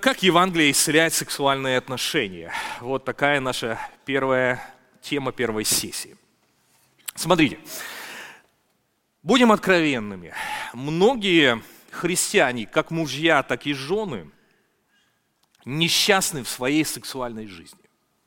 Как Евангелие исцеляет сексуальные отношения? Вот такая наша первая тема первой сессии. Смотрите, будем откровенными. Многие христиане, как мужья, так и жены, несчастны в своей сексуальной жизни.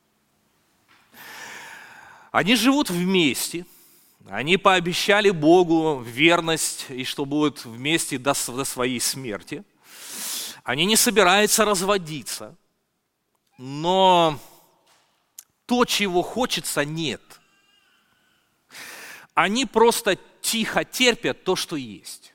Они живут вместе, они пообещали Богу верность, и что будут вместе до своей смерти. Они не собираются разводиться, но то, чего хочется, нет. Они просто тихо терпят то, что есть.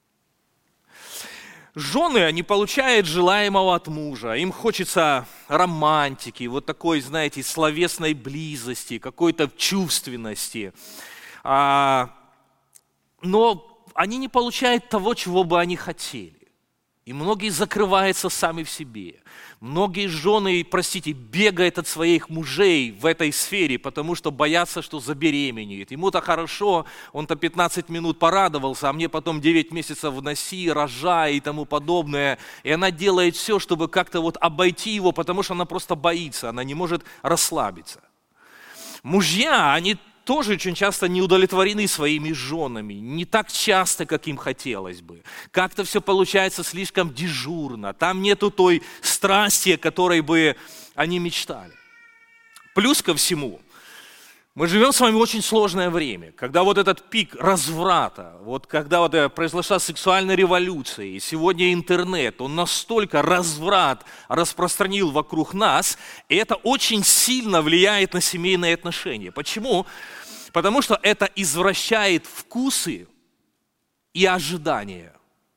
Жены, они получают желаемого от мужа, им хочется романтики, вот такой, знаете, словесной близости, какой-то чувственности. Но они не получают того, чего бы они хотели. И многие закрываются сами в себе. Многие жены, бегают от своих мужей в этой сфере, потому что боятся, что забеременеют. Ему-то хорошо, он-то 15 минут порадовался, а мне потом 9 месяцев вноси, рожай и тому подобное. И она делает все, чтобы как-то обойти его, потому что она просто боится, она не может расслабиться. Мужья, они тоже очень часто не удовлетворены своими женами, не так часто, как им хотелось бы. Как-то все получается слишком дежурно, там нету той страсти, о которой бы они мечтали. Плюс ко всему, мы живем с вами в очень сложное время, когда этот пик разврата, когда произошла сексуальная революция, и сегодня интернет, он настолько разврат распространил вокруг нас, и это очень сильно влияет на семейные отношения. Почему? Потому что это извращает вкусы и ожидания.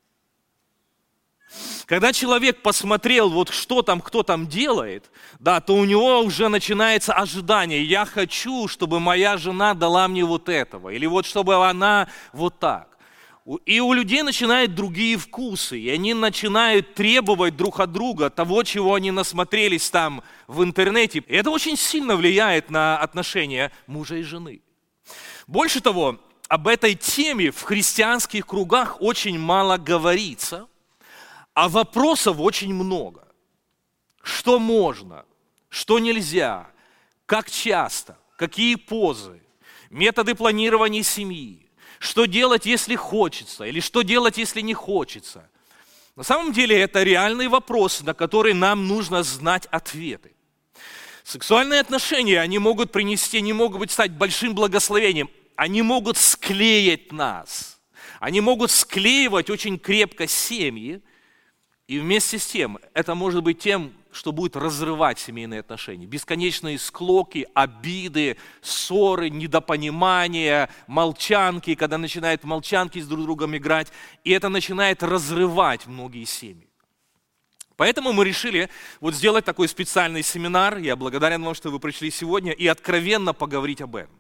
Когда человек посмотрел, что там, кто там делает, то у него уже начинается ожидание. Я хочу, чтобы моя жена дала мне вот этого, или чтобы она вот так. И у людей начинают другие вкусы, и они начинают требовать друг от друга того, чего они насмотрелись там в интернете. И это очень сильно влияет на отношения мужа и жены. Больше того, об этой теме в христианских кругах очень мало говорится, а вопросов очень много. Что можно, что нельзя, как часто, какие позы, методы планирования семьи, что делать, если хочется, или что делать, если не хочется. На самом деле это реальный вопрос, на который нам нужно знать ответы. Сексуальные отношения, они могут стать большим благословением. Они могут склеить нас. Они могут склеивать очень крепко семьи. И вместе с тем, это может быть тем, что будет разрывать семейные отношения. Бесконечные склоки, обиды, ссоры, недопонимания, молчанки, когда начинают в молчанки с друг другом играть. И это начинает разрывать многие семьи. Поэтому мы решили сделать такой специальный семинар. Я благодарен вам, что вы пришли сегодня, и откровенно поговорить об этом.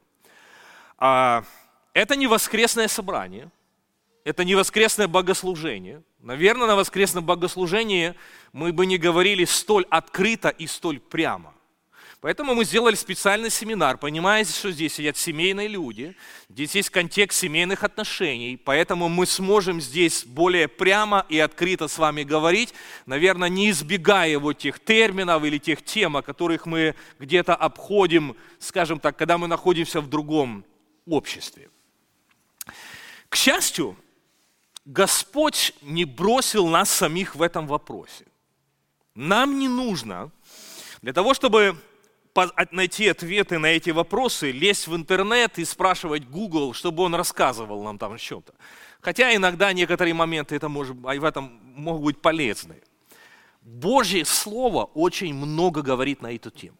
Это не воскресное собрание, это не воскресное богослужение. Наверное, на воскресном богослужении мы бы не говорили столь открыто и столь прямо. Поэтому мы сделали специальный семинар, понимая, что здесь сидят семейные люди, здесь есть контекст семейных отношений, поэтому мы сможем здесь более прямо и открыто с вами говорить, наверное, не избегая тех терминов или тех тем, о которых мы где-то обходим, скажем так, когда мы находимся в другом обществе. К счастью, Господь не бросил нас самих в этом вопросе. Нам не нужно для того, чтобы найти ответы на эти вопросы, лезть в интернет и спрашивать Google, чтобы он рассказывал нам там что-то. Хотя иногда некоторые моменты в этом могут быть полезны. Божье Слово очень много говорит на эту тему.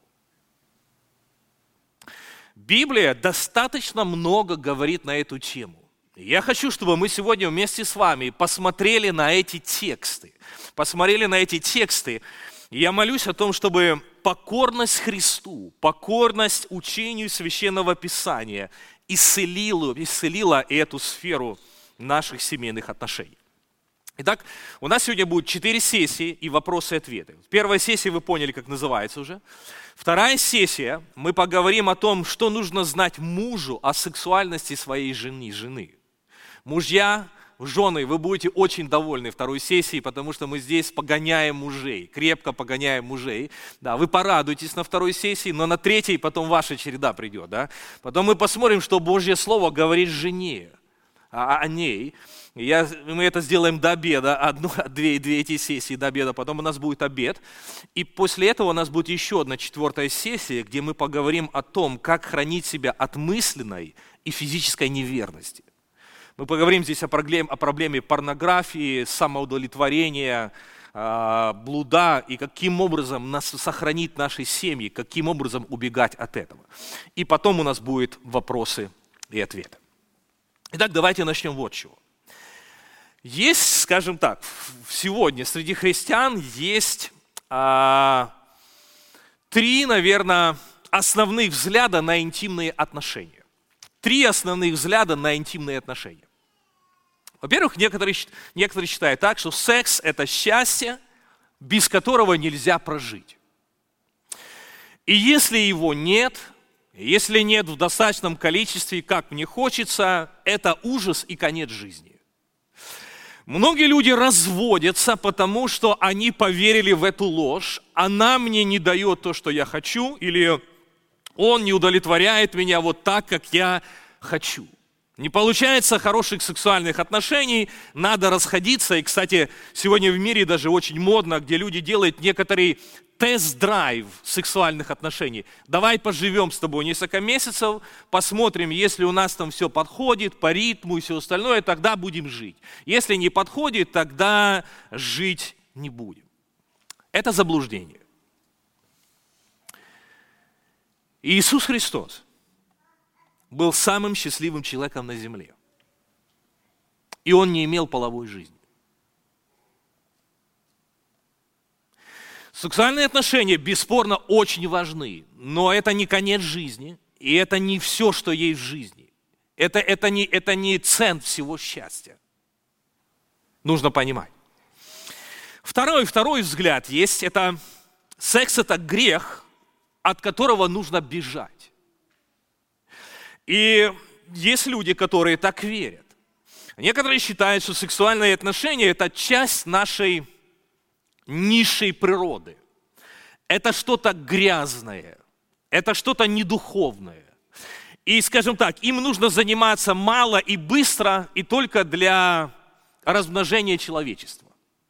Библия достаточно много говорит на эту тему. Я хочу, чтобы мы сегодня вместе с вами посмотрели на эти тексты. Я молюсь о том, чтобы покорность Христу, покорность учению Священного Писания исцелила эту сферу наших семейных отношений. Итак, у нас сегодня будет 4 сессии и вопросы и ответы. Первая сессия вы поняли, как называется уже. Вторая сессия, мы поговорим о том, что нужно знать мужу о сексуальности своей жены. Мужья, жены, вы будете очень довольны второй сессией, потому что мы здесь погоняем мужей, крепко погоняем мужей. Да, вы порадуетесь на второй сессии, но на третьей потом ваша череда придет. Да? Потом мы посмотрим, что Божье Слово говорит жене, о ней. Мы это сделаем до обеда, две эти сессии до обеда, потом у нас будет обед. И после этого у нас будет еще одна 4-я сессия, где мы поговорим о том, как хранить себя от мысленной и физической неверности. Мы поговорим здесь о проблеме порнографии, самоудовлетворения, блуда и каким образом сохранить наши семьи, каким образом убегать от этого. И потом у нас будут вопросы и ответы. Итак, давайте начнем вот с чего. Есть, скажем так, сегодня среди христиан есть 3, наверное, основных взгляда на интимные отношения. 3 основных взгляда на интимные отношения. Во-первых, некоторые считают так, что секс – это счастье, без которого нельзя прожить. И если его нет, если нет в достаточном количестве, как мне хочется, это ужас и конец жизни. Многие люди разводятся, потому что они поверили в эту ложь. Она мне не дает то, что я хочу, или он не удовлетворяет меня вот так, как я хочу. Не получается хороших сексуальных отношений, надо расходиться. И, кстати, сегодня в мире даже очень модно, где люди делают некоторый тест-драйв сексуальных отношений. Давай поживем с тобой несколько месяцев, посмотрим, если у нас там все подходит по ритму и все остальное, тогда будем жить. Если не подходит, тогда жить не будем. Это заблуждение. Иисус Христос был самым счастливым человеком на земле. И Он не имел половой жизни. Сексуальные отношения, бесспорно, очень важны, но это не конец жизни, и это не все, что есть в жизни. Это не цент всего счастья. Нужно понимать. Второй взгляд есть, это секс – это грех, от которого нужно бежать. И есть люди, которые так верят. Некоторые считают, что сексуальные отношения – это часть нашей низшей природы. Это что-то грязное, это что-то недуховное. И, скажем так, им нужно заниматься мало и быстро, и только для размножения человечества.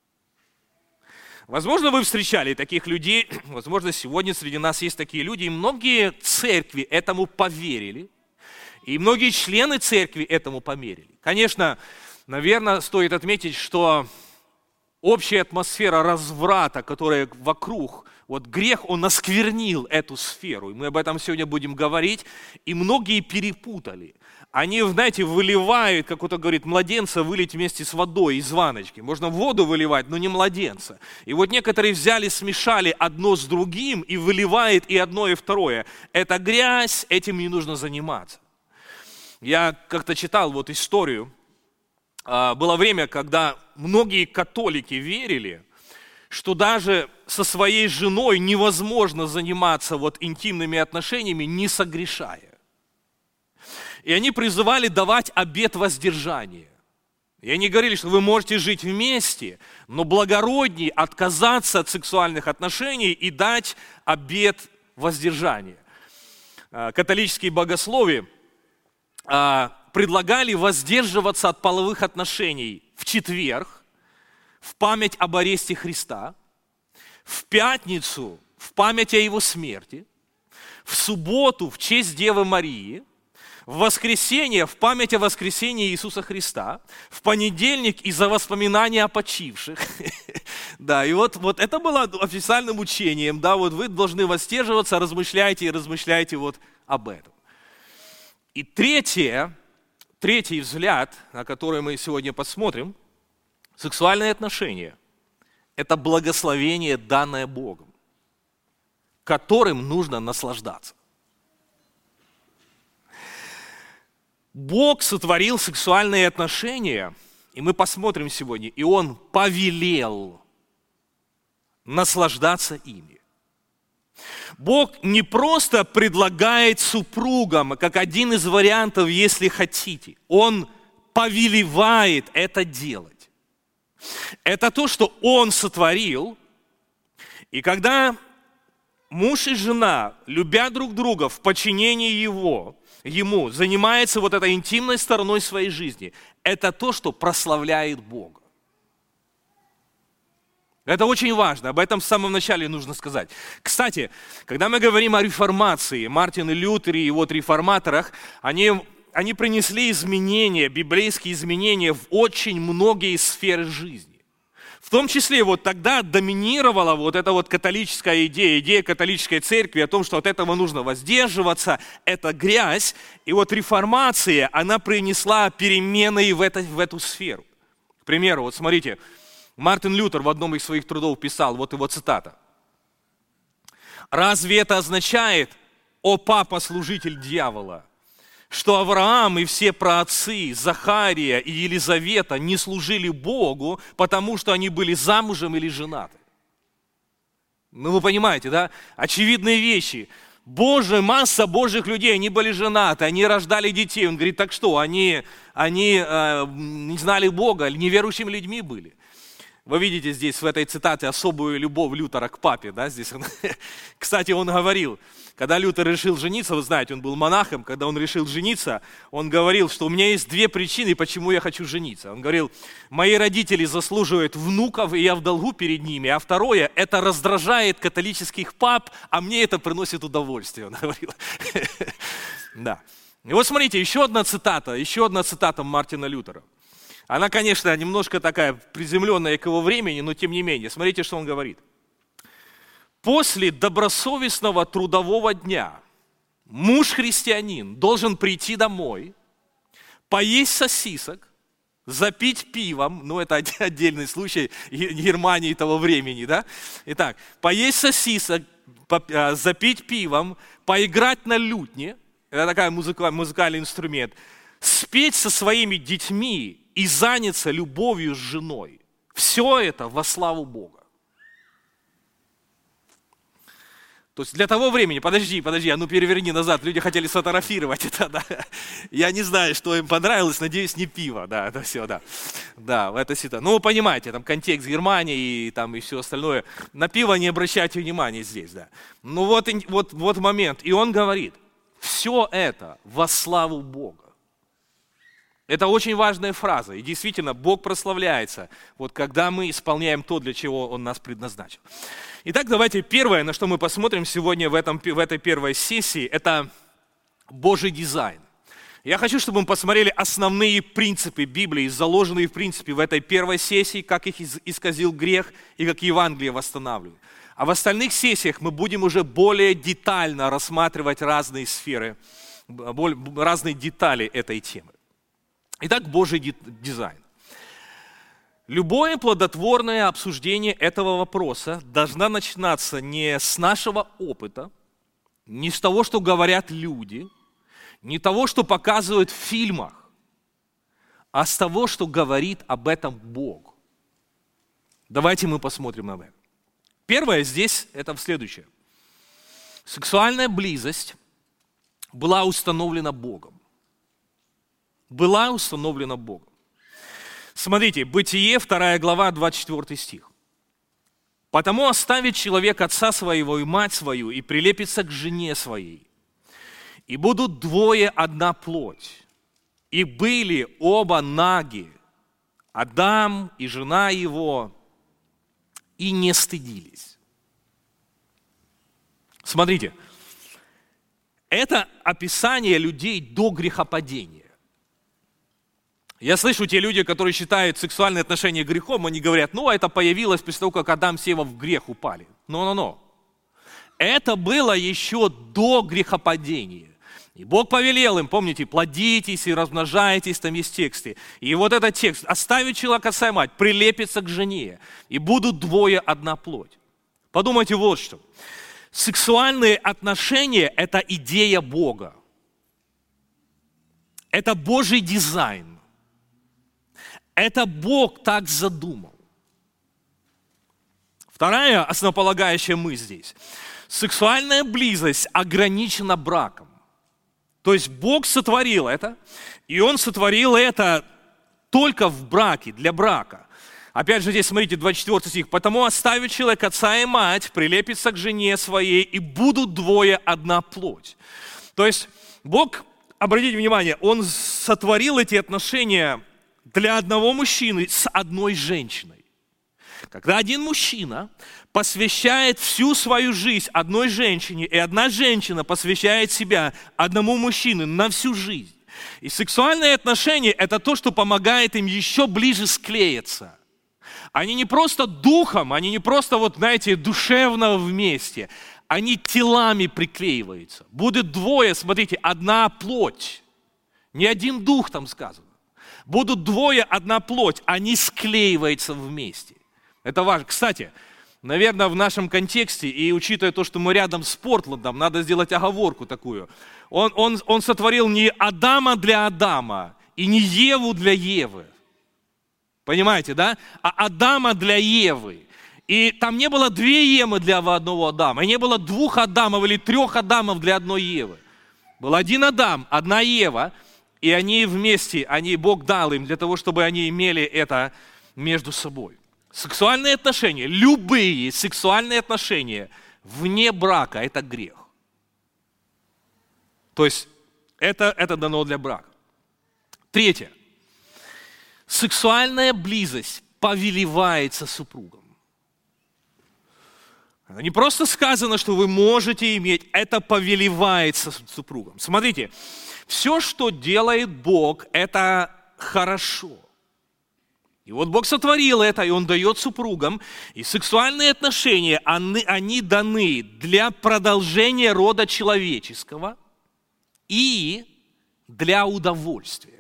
Возможно, вы встречали таких людей, возможно, сегодня среди нас есть такие люди, и многие церкви этому поверили, и многие члены церкви этому поверили. Конечно, наверное, стоит отметить, что общая атмосфера разврата, которая вокруг, вот грех, он осквернил эту сферу. И мы об этом сегодня будем говорить. И многие перепутали. Они, знаете, выливают, как кто-то говорит, младенца вылить вместе с водой из ванночки. Можно воду выливать, но не младенца. И вот некоторые взяли, смешали одно с другим и выливают и одно, и второе. Это грязь, этим не нужно заниматься. Я как-то читал вот историю. Было время, когда многие католики верили, что даже со своей женой невозможно заниматься вот интимными отношениями, не согрешая. И они призывали давать обет воздержания. И они говорили, что вы можете жить вместе, но благороднее отказаться от сексуальных отношений и дать обет воздержания. Католические богословы предлагали воздерживаться от половых отношений в четверг, в память об аресте Христа, в пятницу в память о Его смерти, в субботу в честь Девы Марии, в воскресенье в память о воскресении Иисуса Христа, в понедельник из-за воспоминания о почивших. Да, и вот это было официальным учением, да, вот вы должны воздерживаться, размышляйте вот об этом. И третий взгляд, на который мы сегодня посмотрим, сексуальные отношения – это благословение, данное Богом, которым нужно наслаждаться. Бог сотворил сексуальные отношения, и мы посмотрим сегодня, и Он повелел наслаждаться ими. Бог не просто предлагает супругам, как один из вариантов, если хотите. Он повелевает это делать. Это то, что Он сотворил. И когда муж и жена, любя друг друга в подчинении Ему, занимаются вот этой интимной стороной своей жизни, это то, что прославляет Бога. Это очень важно, об этом в самом начале нужно сказать. Кстати, когда мы говорим о реформации, Мартин Лютер и вот реформаторах, они принесли изменения, библейские изменения в очень многие сферы жизни. В том числе вот тогда доминировала вот эта вот католическая идея католической церкви о том, что от этого нужно воздерживаться, это грязь. И вот реформация, она принесла перемены в эту сферу. К примеру, вот смотрите, Мартин Лютер в одном из своих трудов писал, вот его цитата. «Разве это означает, о папа, служитель дьявола, что Авраам и все праотцы, Захария и Елизавета не служили Богу, потому что они были замужем или женаты?» Ну вы понимаете, да? Очевидные вещи. Масса Божьих людей, они были женаты, они рождали детей. Он говорит, так что, они не знали Бога, неверующими людьми были. Вы видите здесь в этой цитате особую любовь Лютера к папе. Да? Здесь кстати, он говорил, когда Лютер решил жениться, вы знаете, он был монахом, когда он решил жениться, он говорил, что у меня есть две причины, почему я хочу жениться. Он говорил, мои родители заслуживают внуков, и я в долгу перед ними. А второе, это раздражает католических пап, а мне это приносит удовольствие, он говорил. Да. И вот смотрите, еще одна цитата Мартина Лютера. Она, конечно, немножко такая приземленная к его времени, но тем не менее. Смотрите, что он говорит. После добросовестного трудового дня муж-христианин должен прийти домой, поесть сосисок, запить пивом, ну это отдельный случай Германии того времени, да? Итак, поесть сосисок, запить пивом, поиграть на лютне, это такой музыкальный инструмент, спеть со своими детьми и заняться любовью с женой. Все это во славу Бога. То есть для того времени, подожди, а ну переверни назад, люди хотели сфотографировать это, да. Я не знаю, что им понравилось, надеюсь, не пиво, да, это все, да. Да, это ситуация. Ну, вы понимаете, там контекст Германии и там и все остальное. На пиво не обращайте внимания здесь, да. Ну вот момент. И он говорит, все это во славу Бога. Это очень важная фраза. И действительно, Бог прославляется, вот когда мы исполняем то, для чего Он нас предназначил. Итак, давайте первое, на что мы посмотрим сегодня в этой первой сессии, это Божий дизайн. Я хочу, чтобы мы посмотрели основные принципы Библии, заложенные в принципе в этой первой сессии, как их исказил грех и как Евангелие восстанавливает. А в остальных сессиях мы будем уже более детально рассматривать разные сферы, разные детали этой темы. Итак, Божий дизайн. Любое плодотворное обсуждение этого вопроса должно начинаться не с нашего опыта, не с того, что говорят люди, не того, что показывают в фильмах, а с того, что говорит об этом Бог. Давайте мы посмотрим на это. Первое здесь это следующее. Сексуальная близость была установлена Богом. Была установлена Богом. Смотрите, Бытие, 2 глава, 24 стих. «Потому оставит человек отца своего и мать свою, и прилепится к жене своей, и будут двое одна плоть. И были оба наги, Адам и жена его, и не стыдились». Смотрите, это описание людей до грехопадения. Я слышу те люди, которые считают сексуальные отношения грехом, они говорят, ну, это появилось после того, как Адам с Евой в грех упали. Но. Это было еще до грехопадения. И Бог повелел им, помните, плодитесь и размножайтесь, там есть тексты. И вот этот текст, оставит человек отца и мать, прилепится к жене, и будут двое одна плоть. Подумайте вот что. Сексуальные отношения – это идея Бога. Это Божий дизайн. Это Бог так задумал. Вторая основополагающая мысль здесь. Сексуальная близость ограничена браком. То есть Бог сотворил это, и Он сотворил это только в браке, для брака. Опять же, здесь смотрите, 24 стих. «Потому оставит человек отца и мать, прилепится к жене своей, и будут двое одна плоть». То есть Бог, обратите внимание, Он сотворил эти отношения для одного мужчины с одной женщиной. Когда один мужчина посвящает всю свою жизнь одной женщине, и одна женщина посвящает себя одному мужчине на всю жизнь. И сексуальные отношения – это то, что помогает им еще ближе склеиться. Они не просто духом, они не просто, душевно вместе. Они телами приклеиваются. Будут двое, смотрите, одна плоть. Не один дух там сказано. Будут двое, одна плоть. Они склеиваются вместе. Это важно. Кстати, наверное, в нашем контексте, и учитывая то, что мы рядом с Портландом, надо сделать оговорку такую. Он сотворил не Адама для Адама, и не Еву для Евы. Понимаете, да? А Адама для Евы. И там не было две Евы для одного Адама, и не было двух Адамов или трех Адамов для одной Евы. Был один Адам, одна Ева, и они вместе, Бог дал им для того, чтобы они имели это между собой. Сексуальные отношения, любые сексуальные отношения вне брака – это грех. То есть это дано для брака. Третье. Сексуальная близость повелевается супругом. Это не просто сказано, что вы можете иметь, это повелевается супругом. Смотрите, все, что делает Бог, это хорошо. И вот Бог сотворил это, и Он дает супругам. И сексуальные отношения, они даны для продолжения рода человеческого и для удовольствия.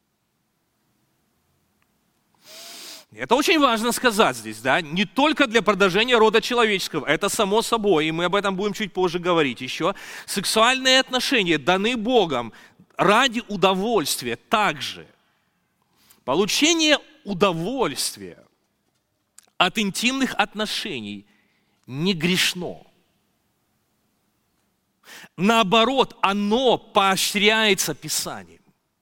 Это очень важно сказать здесь, да, не только для продолжения рода человеческого, это само собой, и мы об этом будем чуть позже говорить еще. Сексуальные отношения даны Богом ради удовольствия также. Получение удовольствия от интимных отношений не грешно. Наоборот, оно поощряется Писанием.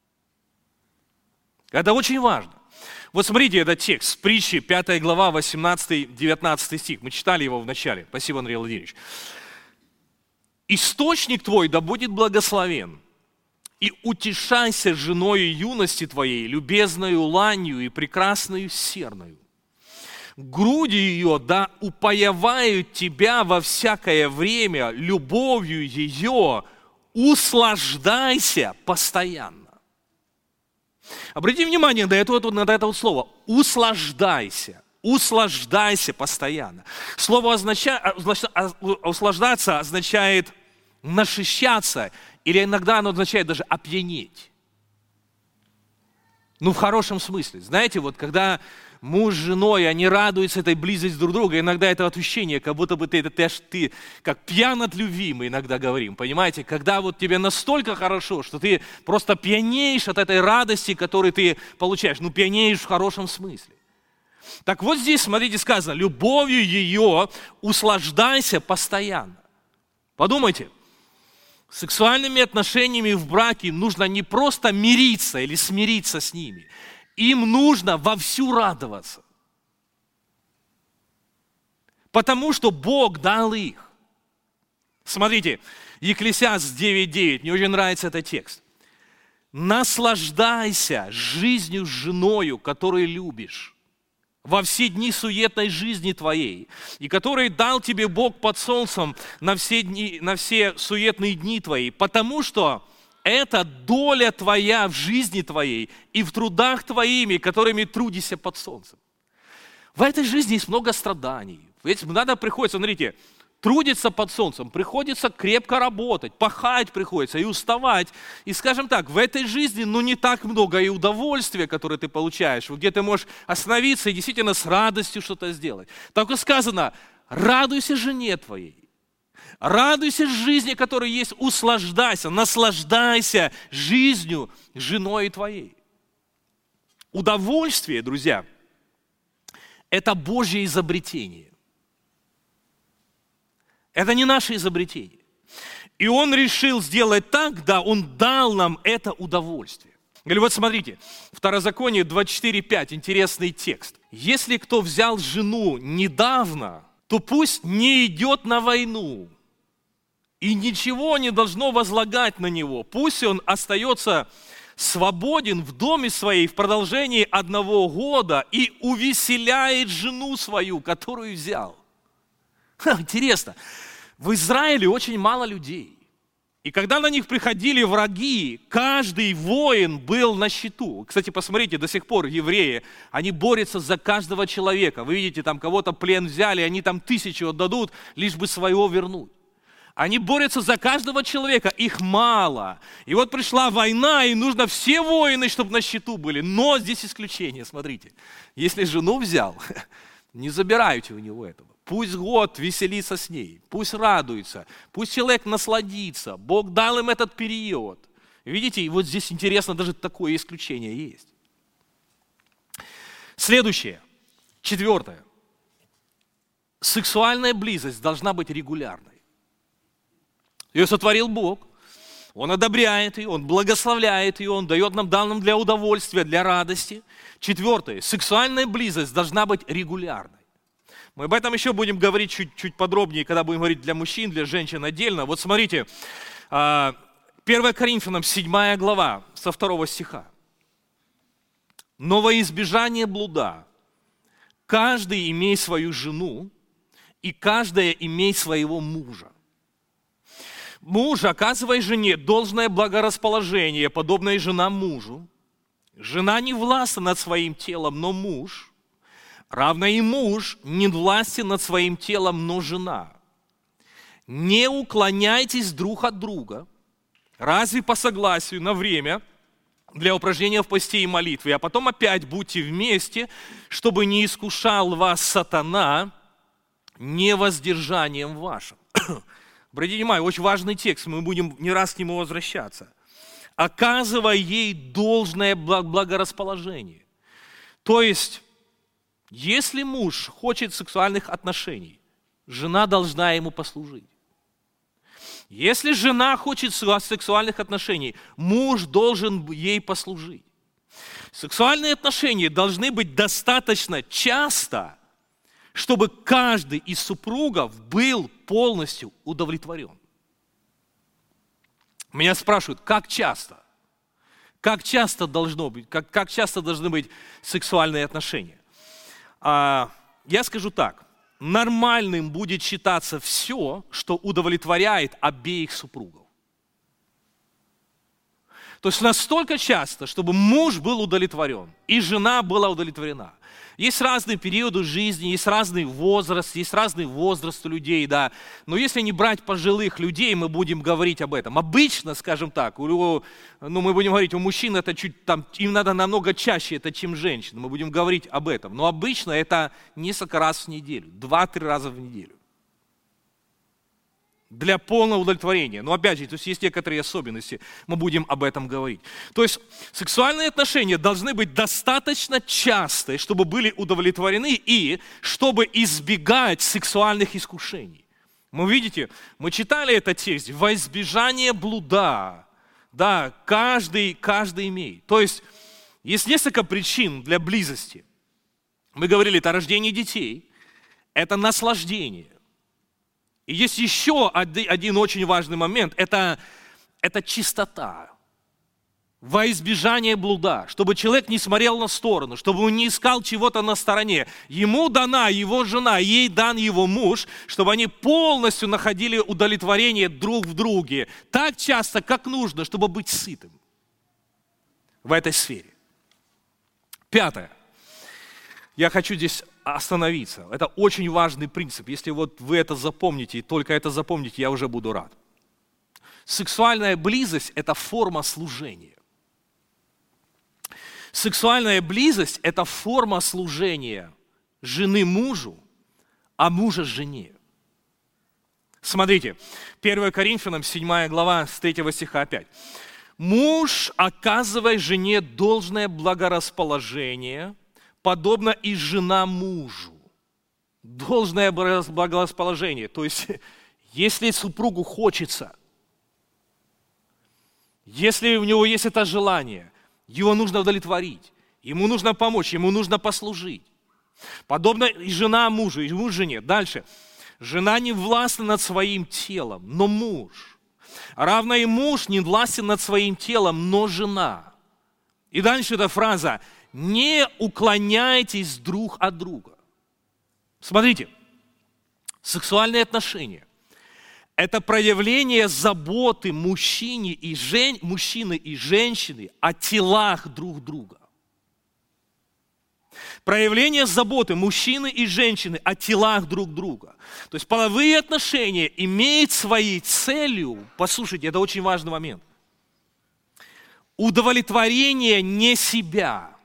Это очень важно. Вот смотрите этот текст, притчи, 5 глава, 18-19 стих. Мы читали его в начале. Спасибо, Андрей Владимирович. «Источник твой да будет благословен, и утешайся женою юности твоей, любезною ланью и прекрасною серною. Груди ее да упоявают тебя во всякое время, любовью ее услаждайся постоянно». Обратите внимание на это слово «услаждайся». Услаждайся постоянно. Слово «услаждаться» означает насыщаться, или иногда оно означает даже опьянеть. В хорошем смысле. Знаете, когда муж с женой, они радуются этой близости друг друга, иногда это ощущение, как будто бы ты как пьян от любви, мы иногда говорим, понимаете? Когда тебе настолько хорошо, что ты просто пьянеешь от этой радости, которую ты получаешь. Пьянеешь в хорошем смысле. Так вот здесь, смотрите, сказано, любовью ее услаждайся постоянно. Подумайте, сексуальными отношениями в браке нужно не просто мириться или смириться с ними. Им нужно вовсю радоваться. Потому что Бог дал их. Смотрите, Екклесиаст 9:9, мне очень нравится этот текст. «Наслаждайся жизнью с женою, которую любишь, во все дни суетной жизни твоей, и который дал тебе Бог под солнцем на все суетные дни твои, потому что это доля твоя в жизни твоей и в трудах твоими, которыми трудишься под солнцем». В этой жизни есть много страданий. Ведь приходится, смотрите, трудиться под солнцем, приходится крепко работать, пахать приходится и уставать. И, скажем так, в этой жизни, не так много и удовольствия, которое ты получаешь, где ты можешь остановиться и действительно с радостью что-то сделать. Так и сказано, радуйся жене твоей. Радуйся жизни, которая есть, услаждайся, наслаждайся жизнью женой твоей. Удовольствие, друзья, это Божье изобретение. Это не наше изобретение. И Он решил сделать так, Он дал нам это удовольствие. Или вот смотрите, Второзаконие 24:5, интересный текст. Если кто взял жену недавно, то пусть не идет на войну, и ничего не должно возлагать на него. Пусть он остается свободен в доме своей в продолжении 1 года и увеселяет жену свою, которую взял. Интересно, в Израиле очень мало людей. И когда на них приходили враги, каждый воин был на счету. Кстати, посмотрите, до сих пор евреи, они борются за каждого человека. Вы видите, там кого-то плен взяли, они там 1000 отдадут, лишь бы своего вернуть. Они борются за каждого человека, их мало. И вот пришла война, и нужно все воины, чтобы на счету были. Но здесь исключение, смотрите. Если жену взял, не забирайте у него этого. Пусть год веселится с ней, пусть радуется, пусть человек насладится. Бог дал им этот период. Видите, и вот здесь интересно, даже такое исключение есть. Следующее, 4. Сексуальная близость должна быть регулярной. Ее сотворил Бог, Он одобряет ее, Он благословляет ее, Он дает нам, дал нам для удовольствия, для радости. 4. Сексуальная близость должна быть регулярной. Мы об этом еще будем говорить чуть подробнее, когда будем говорить для мужчин, для женщин отдельно. Вот смотрите, 1 Коринфянам 7 глава, со 2 стиха. «Но во избежание блуда каждый имей свою жену, и каждая имей своего мужа. Муж, оказывай жене должное благорасположение, подобное жена мужу. Жена не властна над своим телом, но муж. Равно и муж не властен над своим телом, но жена. Не уклоняйтесь друг от друга, разве по согласию на время для упражнения в посте и молитве, а потом опять будьте вместе, чтобы не искушал вас сатана невоздержанием вашим». Обратите внимание, очень важный текст, мы будем не раз к нему возвращаться. «Оказывай ей должное благорасположение». То есть, если муж хочет сексуальных отношений, жена должна ему послужить. Если жена хочет сексуальных отношений, муж должен ей послужить. Сексуальные отношения должны быть достаточно часто, чтобы каждый из супругов был полностью удовлетворен. Меня спрашивают, как часто? Как часто должно быть, как часто должны быть сексуальные отношения? Я скажу так, нормальным будет считаться все, что удовлетворяет обеих супругов. То есть настолько часто, чтобы муж был удовлетворен и жена была удовлетворена. Есть разные периоды жизни, есть разный возраст у людей, да. Но если не брать пожилых людей, мы будем говорить об этом. Обычно, скажем так, мы будем говорить, у мужчин это им надо намного чаще это, чем женщин. Мы будем говорить об этом. Но обычно это несколько раз в неделю, 2-3 раза в неделю. Для полного удовлетворения. Но опять же, то есть некоторые особенности, мы будем об этом говорить. То есть сексуальные отношения должны быть достаточно частые, чтобы были удовлетворены и чтобы избегать сексуальных искушений. Мы видите, мы читали этот текст, во избежание блуда, да, каждый имеет. То есть есть несколько причин для близости. Мы говорили, это рождение детей, это наслаждение. И есть еще один очень важный момент, это чистота, во избежание блуда, чтобы человек не смотрел на сторону, чтобы он не искал чего-то на стороне. Ему дана его жена, ей дан его муж, чтобы они полностью находили удовлетворение друг в друге, так часто, как нужно, чтобы быть сытым в этой сфере. 5. Я хочу здесь остановиться. Это очень важный принцип. Если вот вы это запомните, и только это запомните, я уже буду рад. Сексуальная близость – это форма служения. Сексуальная близость – это форма служения жены мужу, а мужа жене. Смотрите, 1 Коринфянам 7 глава, с 3 стиха опять. «Муж, оказывай жене должное благорасположение, подобно и жена мужу». Должное благорасположение. То есть, если супругу хочется, если у него есть это желание, Его нужно удовлетворить. Ему нужно помочь, ему нужно послужить. Подобно и жена мужу, и муж жене. Дальше. Жена не властна над своим телом, но муж. Равно и муж не властен над своим телом, но жена. И дальше эта фраза: не уклоняйтесь друг от друга. Смотрите, сексуальные отношения – это проявление заботы мужчины и женщины о телах друг друга. Проявление заботы мужчины и женщины о телах друг друга. То есть половые отношения имеют своей целью, послушайте, это очень важный момент, удовлетворение не себя,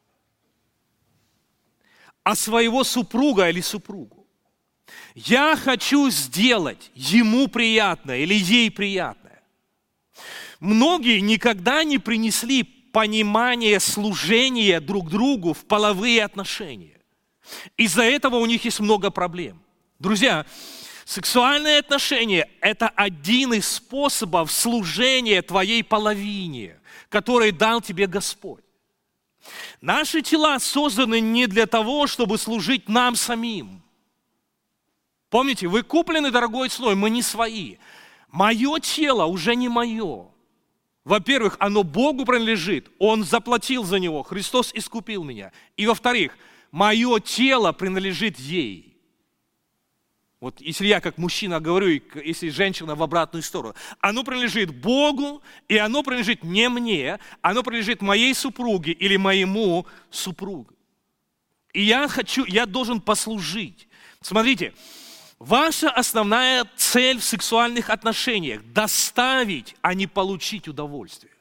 а своего супруга или супругу. Я хочу сделать ему приятное или ей приятное. Многие никогда не принесли понимание служения друг другу в половые отношения. Из-за этого у них есть много проблем. Друзья, сексуальные отношения – это один из способов служения твоей половине, который дал тебе Господь. Наши тела созданы не для того, чтобы служить нам самим. Помните, вы куплены дорогой ценой, мы не свои. Мое тело уже не мое. Во-первых, оно Богу принадлежит, Он заплатил за него, Христос искупил меня. И во-вторых, мое тело принадлежит ей. Вот если я как мужчина говорю, если женщина в обратную сторону, оно принадлежит Богу, и оно принадлежит не мне, оно принадлежит моей супруге или моему супругу. И я должен послужить. Смотрите, ваша основная цель в сексуальных отношениях – доставить, а не получить удовольствие.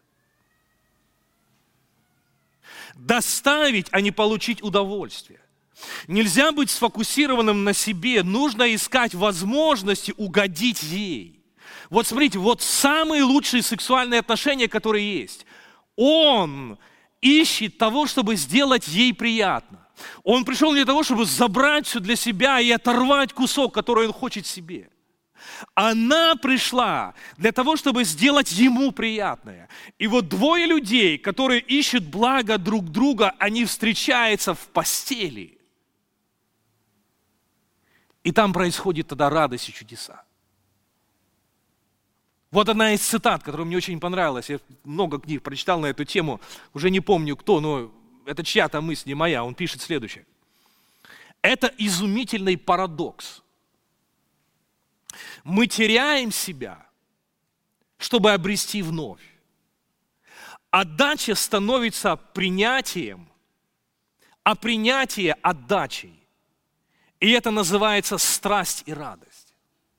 Доставить, а не получить удовольствие. Нельзя быть сфокусированным на себе, нужно искать возможности угодить ей. Вот смотрите, вот самые лучшие сексуальные отношения, которые есть. Он ищет того, чтобы сделать ей приятно. Он пришел не для того, чтобы забрать все для себя и оторвать кусок, который он хочет себе. Она пришла для того, чтобы сделать ему приятное. И вот двое людей, которые ищут благо друг друга, они встречаются в постели. И там происходит тогда радость и чудеса. Вот одна из цитат, которая мне очень понравилась. Я много книг прочитал на эту тему. Уже не помню кто, но это чья-то мысль, не моя. Он пишет следующее. Это изумительный парадокс. Мы теряем себя, чтобы обрести вновь. Отдача становится принятием, а принятие – отдачей. И это называется страсть и радость.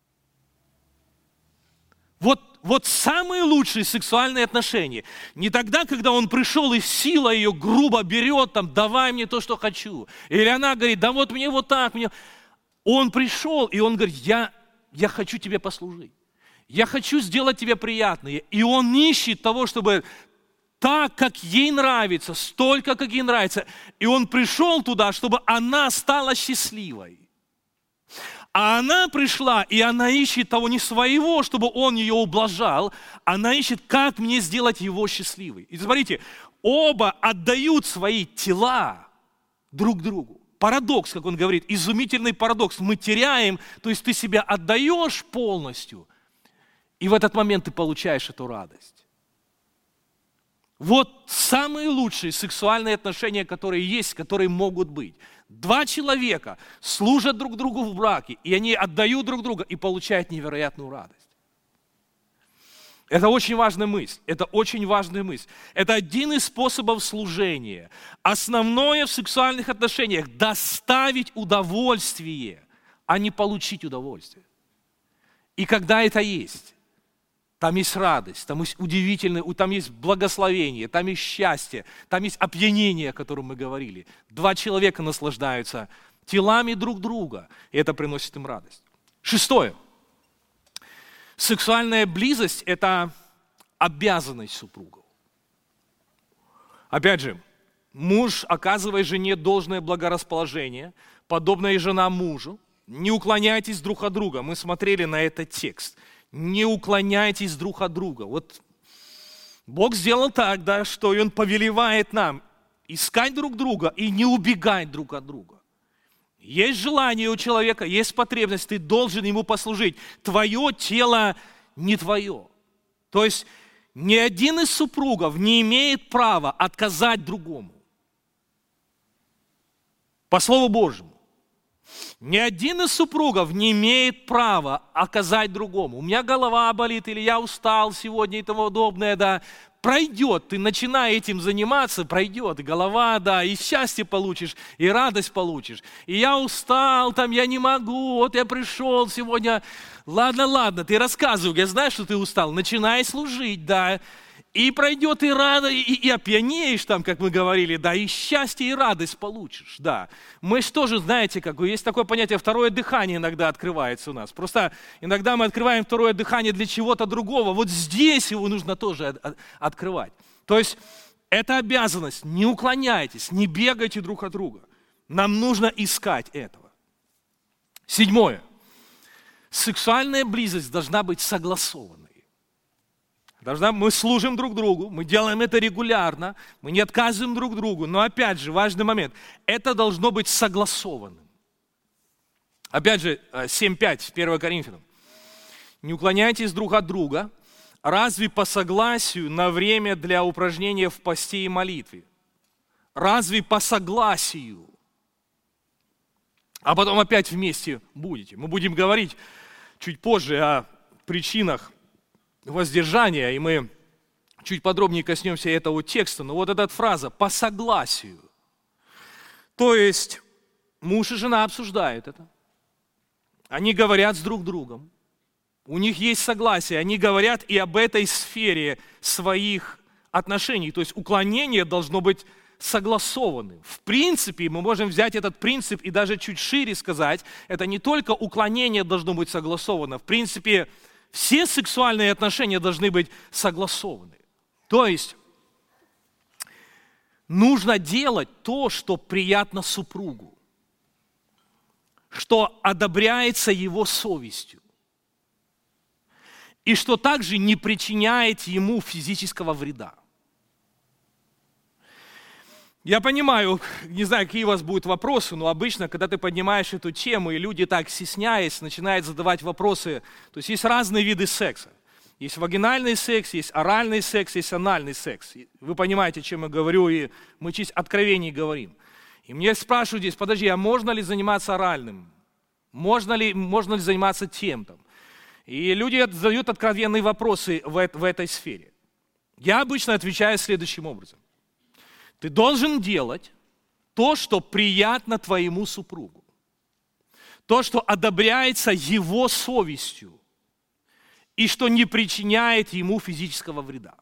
Вот самые лучшие сексуальные отношения. Не тогда, когда он пришел и сила ее грубо берет, там, давай мне то, что хочу. Или она говорит, да вот мне вот так. Мне... Он пришел, и он говорит, я хочу тебе послужить. Я хочу сделать тебе приятное. И он ищет того, чтобы так, как ей нравится, столько, как ей нравится. И он пришел туда, чтобы она стала счастливой. А она пришла, и она ищет того не своего, чтобы он ее ублажал, она ищет, как мне сделать его счастливой. И смотрите, оба отдают свои тела друг другу. Парадокс, как он говорит, изумительный парадокс. Мы теряем, то есть ты себя отдаешь полностью, и в этот момент ты получаешь эту радость. Вот самые лучшие сексуальные отношения, которые есть, которые могут быть. Два человека служат друг другу в браке, и они отдают друг друга и получают невероятную радость. Это очень важная мысль. Это очень важная мысль. Это один из способов служения. Основное в сексуальных отношениях – доставить удовольствие, а не получить удовольствие. И когда это есть, там есть радость, там есть удивительное, там есть благословение, там есть счастье, там есть опьянение, о котором мы говорили. Два человека наслаждаются телами друг друга, и это приносит им радость. Шестое. Сексуальная близость – это обязанность супругов. Опять же, муж оказывает жене должное благорасположение, подобно и жена мужу. Не уклоняйтесь друг от друга. Мы смотрели на этот текст. Не уклоняйтесь друг от друга. Вот Бог сделал так, да, что Он повелевает нам искать друг друга и не убегать друг от друга. Есть желание у человека, есть потребность, ты должен ему послужить. Твое тело не твое. То есть ни один из супругов не имеет права отказать другому. По Слову Божьему. Ни один из супругов не имеет права оказать другому. У меня голова болит, или я устал сегодня и тому подобное, да. Пройдет, ты начинай этим заниматься, пройдет. И голова, да, и счастье получишь, и радость получишь. И я устал, там, я не могу, вот я пришел сегодня. Ладно, ты рассказывай, я знаю, что ты устал. Начинай служить, да. И пройдет и радость, и опьянеешь там, как мы говорили, да, и счастье, и радость получишь, да. Мы же тоже, знаете, как есть такое понятие, второе дыхание иногда открывается у нас. Просто иногда мы открываем второе дыхание для чего-то другого. Вот здесь его нужно тоже открывать. То есть это обязанность, не уклоняйтесь, не бегайте друг от друга. Нам нужно искать этого. 7. Сексуальная близость должна быть согласованной. Мы служим друг другу, мы делаем это регулярно, мы не отказываем друг другу, но опять же, важный момент, это должно быть согласованным. Опять же, 7:5, 1 Коринфянам. Не уклоняйтесь друг от друга, разве по согласию на время для упражнения в посте и молитве? Разве по согласию? А потом опять вместе будете. Мы будем говорить чуть позже о причинах воздержания, и мы чуть подробнее коснемся этого текста. Но вот эта фраза «по согласию». То есть муж и жена обсуждают это. Они говорят с друг другом. У них есть согласие. Они говорят и об этой сфере своих отношений. То есть уклонение должно быть согласованным. В принципе, мы можем взять этот принцип и даже чуть шире сказать, это не только уклонение должно быть согласовано. В принципе, все сексуальные отношения должны быть согласованы. То есть нужно делать то, что приятно супругу, что одобряется его совестью, и что также не причиняет ему физического вреда. Я понимаю, не знаю, какие у вас будут вопросы, но обычно, когда ты поднимаешь эту тему, и люди так, стесняясь, начинают задавать вопросы, то есть разные виды секса. Есть вагинальный секс, есть оральный секс, есть анальный секс. Вы понимаете, о чем я говорю, и мы чуть откровений говорим. И мне спрашивают здесь, подожди, а можно ли заниматься оральным? Можно ли заниматься тем-то? И люди задают откровенные вопросы в этой сфере. Я обычно отвечаю следующим образом. Ты должен делать то, что приятно твоему супругу. То, что одобряется его совестью. И что не причиняет ему физического вреда.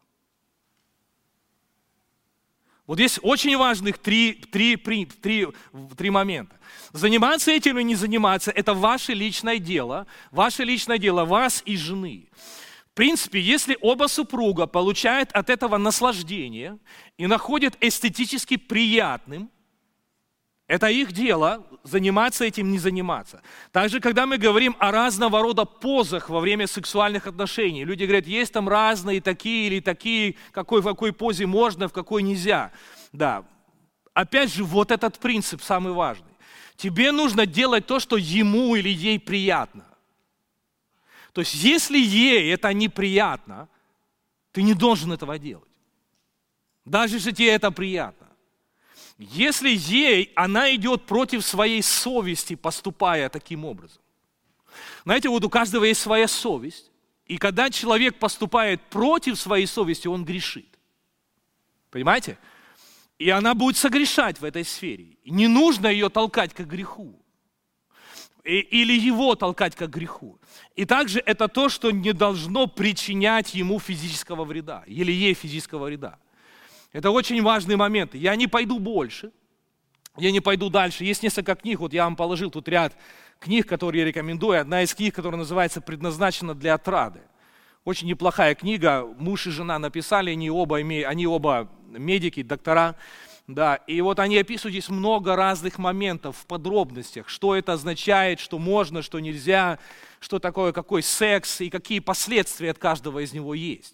Вот здесь очень важных три момента. Заниматься этим или не заниматься – это ваше личное дело. Ваше личное дело вас и жены. В принципе, если оба супруга получают от этого наслаждение и находят эстетически приятным, это их дело, заниматься этим, не заниматься. Также, когда мы говорим о разного рода позах во время сексуальных отношений, люди говорят, есть там разные такие или такие, в какой позе можно, в какой нельзя. Да, опять же, вот этот принцип самый важный. Тебе нужно делать то, что ему или ей приятно. То есть, если ей это неприятно, ты не должен этого делать. Даже если тебе это приятно. Если ей, она идет против своей совести, поступая таким образом. Знаете, вот у каждого есть своя совесть. И когда человек поступает против своей совести, он грешит. Понимаете? И она будет согрешать в этой сфере. И не нужно ее толкать к греху. Или его толкать к греху. И также это то, что не должно причинять ему физического вреда. Или ей физического вреда. Это очень важный момент. Я не пойду больше. Я не пойду дальше. Есть несколько книг. Вот я вам положил тут ряд книг, которые я рекомендую. Одна из книг, которая называется «Предназначена для отрады». Очень неплохая книга. Муж и жена написали. Они оба медики, доктора. Да, и вот они описывают здесь много разных моментов в подробностях, что это означает, что можно, что нельзя, что такое, какой секс и какие последствия от каждого из него есть.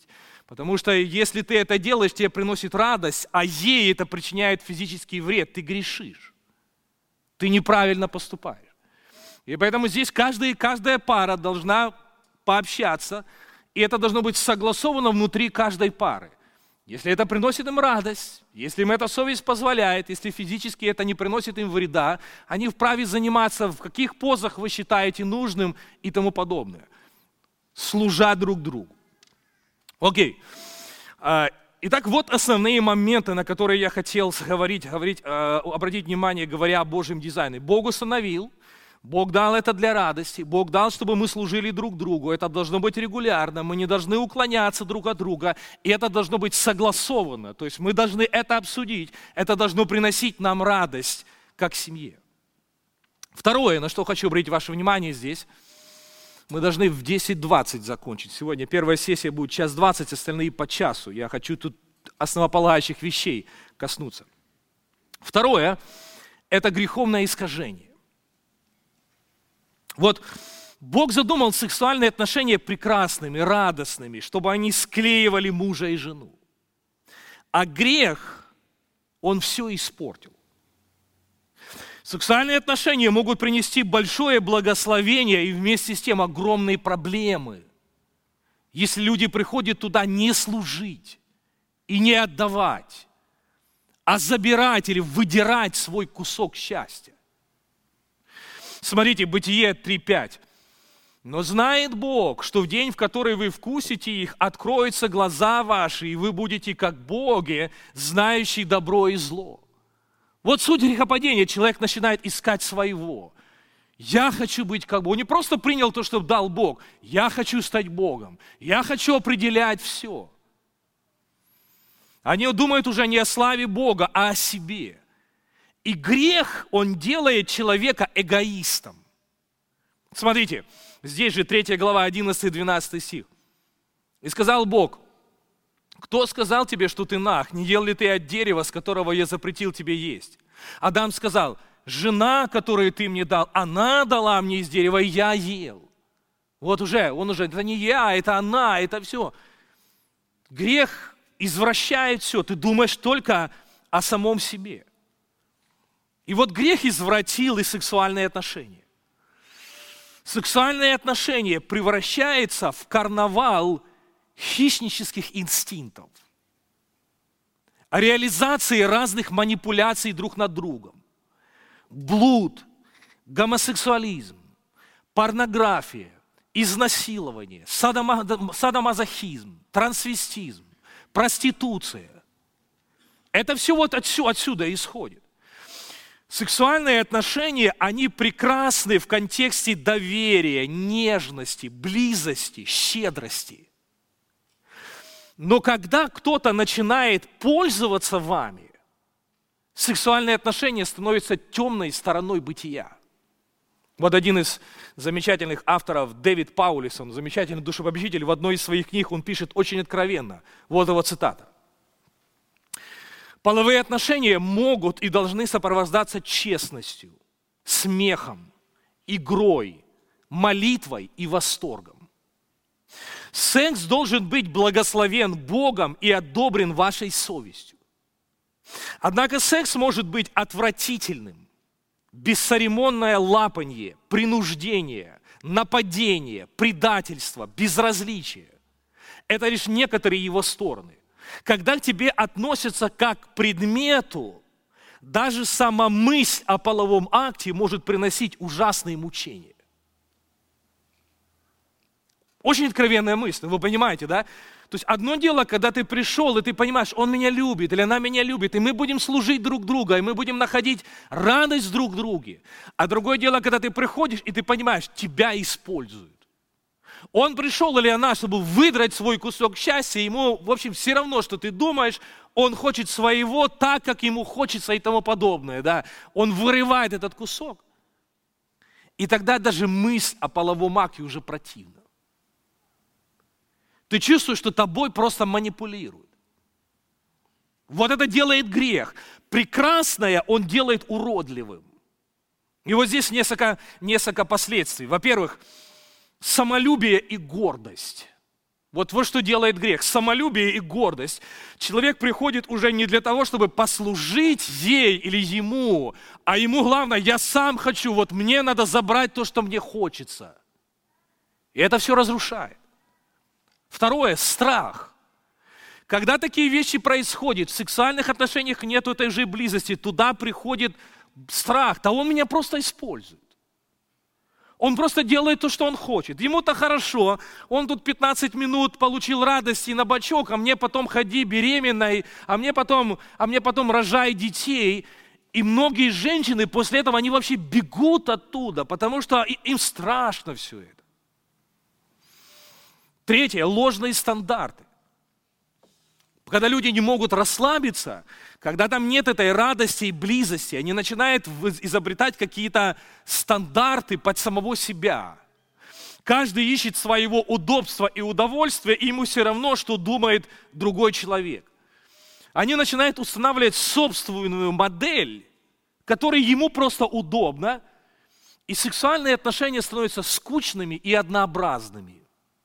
Потому что если ты это делаешь, тебе приносит радость, а ей это причиняет физический вред, ты грешишь. Ты неправильно поступаешь. И поэтому здесь каждая пара должна пообщаться, и это должно быть согласовано внутри каждой пары. Если это приносит им радость, если им эта совесть позволяет, если физически это не приносит им вреда, они вправе заниматься, в каких позах вы считаете нужным и тому подобное, служа друг другу. Окей. Итак, вот основные моменты, на которые я хотел обратить внимание, говоря о Божьем дизайне. Бог установил, Бог дал это для радости, Бог дал, чтобы мы служили друг другу. Это должно быть регулярно, мы не должны уклоняться друг от друга, и это должно быть согласовано. То есть мы должны это обсудить, это должно приносить нам радость, как семье. Второе, на что хочу обратить ваше внимание здесь, мы должны в 10:20 закончить. Сегодня первая сессия будет 1:20, остальные по часу. Я хочу тут основополагающих вещей коснуться. Второе – это греховное искажение. Вот Бог задумал сексуальные отношения прекрасными, радостными, чтобы они склеивали мужа и жену. А грех, он все испортил. Сексуальные отношения могут принести большое благословение и вместе с тем огромные проблемы, если люди приходят туда не служить и не отдавать, а забирать или выдирать свой кусок счастья. Смотрите, Бытие 3:5. «Но знает Бог, что в день, в который вы вкусите их, откроются глаза ваши, и вы будете как боги, знающие добро и зло». Вот суть грехопадения. Человек начинает искать своего. Я хочу быть как Бог. Он не просто принял то, что дал Бог. Я хочу стать Богом. Я хочу определять все. Они думают уже не о славе Бога, а о себе. И грех, он делает человека эгоистом. Смотрите, здесь же 3 глава, 11-12 стих. «И сказал Бог: кто сказал тебе, что ты наг? Не ел ли ты от дерева, с которого я запретил тебе есть? Адам сказал: жена, которую ты мне дал, она дала мне из дерева, и я ел». Вот он уже, это не я, это она, это все. Грех извращает все. Ты думаешь только о самом себе. И вот грех извратил и сексуальные отношения. Сексуальные отношения превращаются в карнавал хищнических инстинктов, реализации разных манипуляций друг над другом. Блуд, гомосексуализм, порнография, изнасилование, садомазохизм, трансвестизм, проституция. Это все вот отсюда исходит. Сексуальные отношения, они прекрасны в контексте доверия, нежности, близости, щедрости. Но когда кто-то начинает пользоваться вами, сексуальные отношения становятся темной стороной бытия. Вот один из замечательных авторов, Дэвид Паулисон, замечательный душепопечитель, в одной из своих книг он пишет очень откровенно. Вот его цитата. «Половые отношения могут и должны сопровождаться честностью, смехом, игрой, молитвой и восторгом. Секс должен быть благословен Богом и одобрен вашей совестью. Однако секс может быть отвратительным. Бесцеремонное лапанье, принуждение, нападение, предательство, безразличие – это лишь некоторые его стороны. Когда к тебе относятся как к предмету, даже сама мысль о половом акте может приносить ужасные мучения». Очень откровенная мысль, вы понимаете, да? То есть одно дело, когда ты пришел, и ты понимаешь, он меня любит, или она меня любит, и мы будем служить друг другу, и мы будем находить радость друг в друге. А другое дело, когда ты приходишь, и ты понимаешь, тебя используют. Он пришел или она, чтобы выдрать свой кусок счастья, ему, в общем, все равно, что ты думаешь, он хочет своего так, как ему хочется и тому подобное, да? Он вырывает этот кусок. И тогда даже мысль о половом акте уже противна. Ты чувствуешь, что тобой просто манипулируют. Вот это делает грех. Прекрасное он делает уродливым. И вот здесь несколько последствий. Во-первых, самолюбие и гордость. Вот что делает грех. Самолюбие и гордость. Человек приходит уже не для того, чтобы послужить ей или ему, а ему главное, я сам хочу, вот мне надо забрать то, что мне хочется. И это все разрушает. Второе, страх. Когда такие вещи происходят, в сексуальных отношениях нет этой же близости, туда приходит страх, да он меня просто использует. Он просто делает то, что он хочет. Ему-то хорошо, он тут 15 минут получил радости на бочок, а мне потом ходи беременной, а мне потом рожай детей. И многие женщины после этого, они вообще бегут оттуда, потому что им страшно все это. Третье, ложные стандарты. Когда люди не могут расслабиться, когда там нет этой радости и близости, они начинают изобретать какие-то стандарты под самого себя. Каждый ищет своего удобства и удовольствия, и ему все равно, что думает другой человек. Они начинают устанавливать собственную модель, которая ему просто удобна, и сексуальные отношения становятся скучными и однообразными.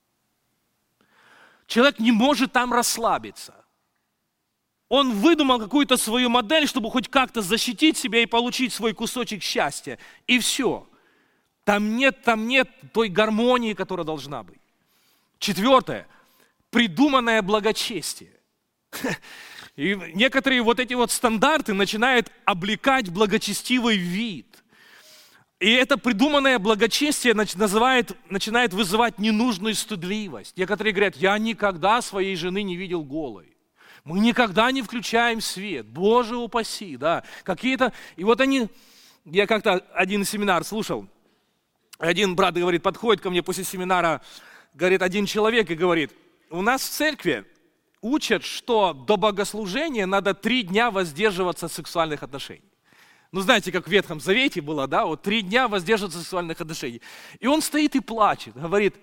Человек не может там расслабиться. Он выдумал какую-то свою модель, чтобы хоть как-то защитить себя и получить свой кусочек счастья. И все. Там нет той гармонии, которая должна быть. Четвертое. Придуманное благочестие. И некоторые вот эти вот стандарты начинают облекать благочестивый вид. И это придуманное благочестие начинает вызывать ненужную стыдливость. Некоторые говорят, я никогда своей жены не видел голой. Мы никогда не включаем свет. Боже упаси, да. Какие-то... И вот я как-то один семинар слушал. Один брат, говорит, подходит ко мне после семинара, говорит, один человек и говорит, у нас в церкви учат, что до богослужения надо 3 дня воздерживаться от сексуальных отношений. Ну, знаете, как в Ветхом Завете было, да, вот 3 дня воздерживаться от сексуальных отношений. И он стоит и плачет, говорит,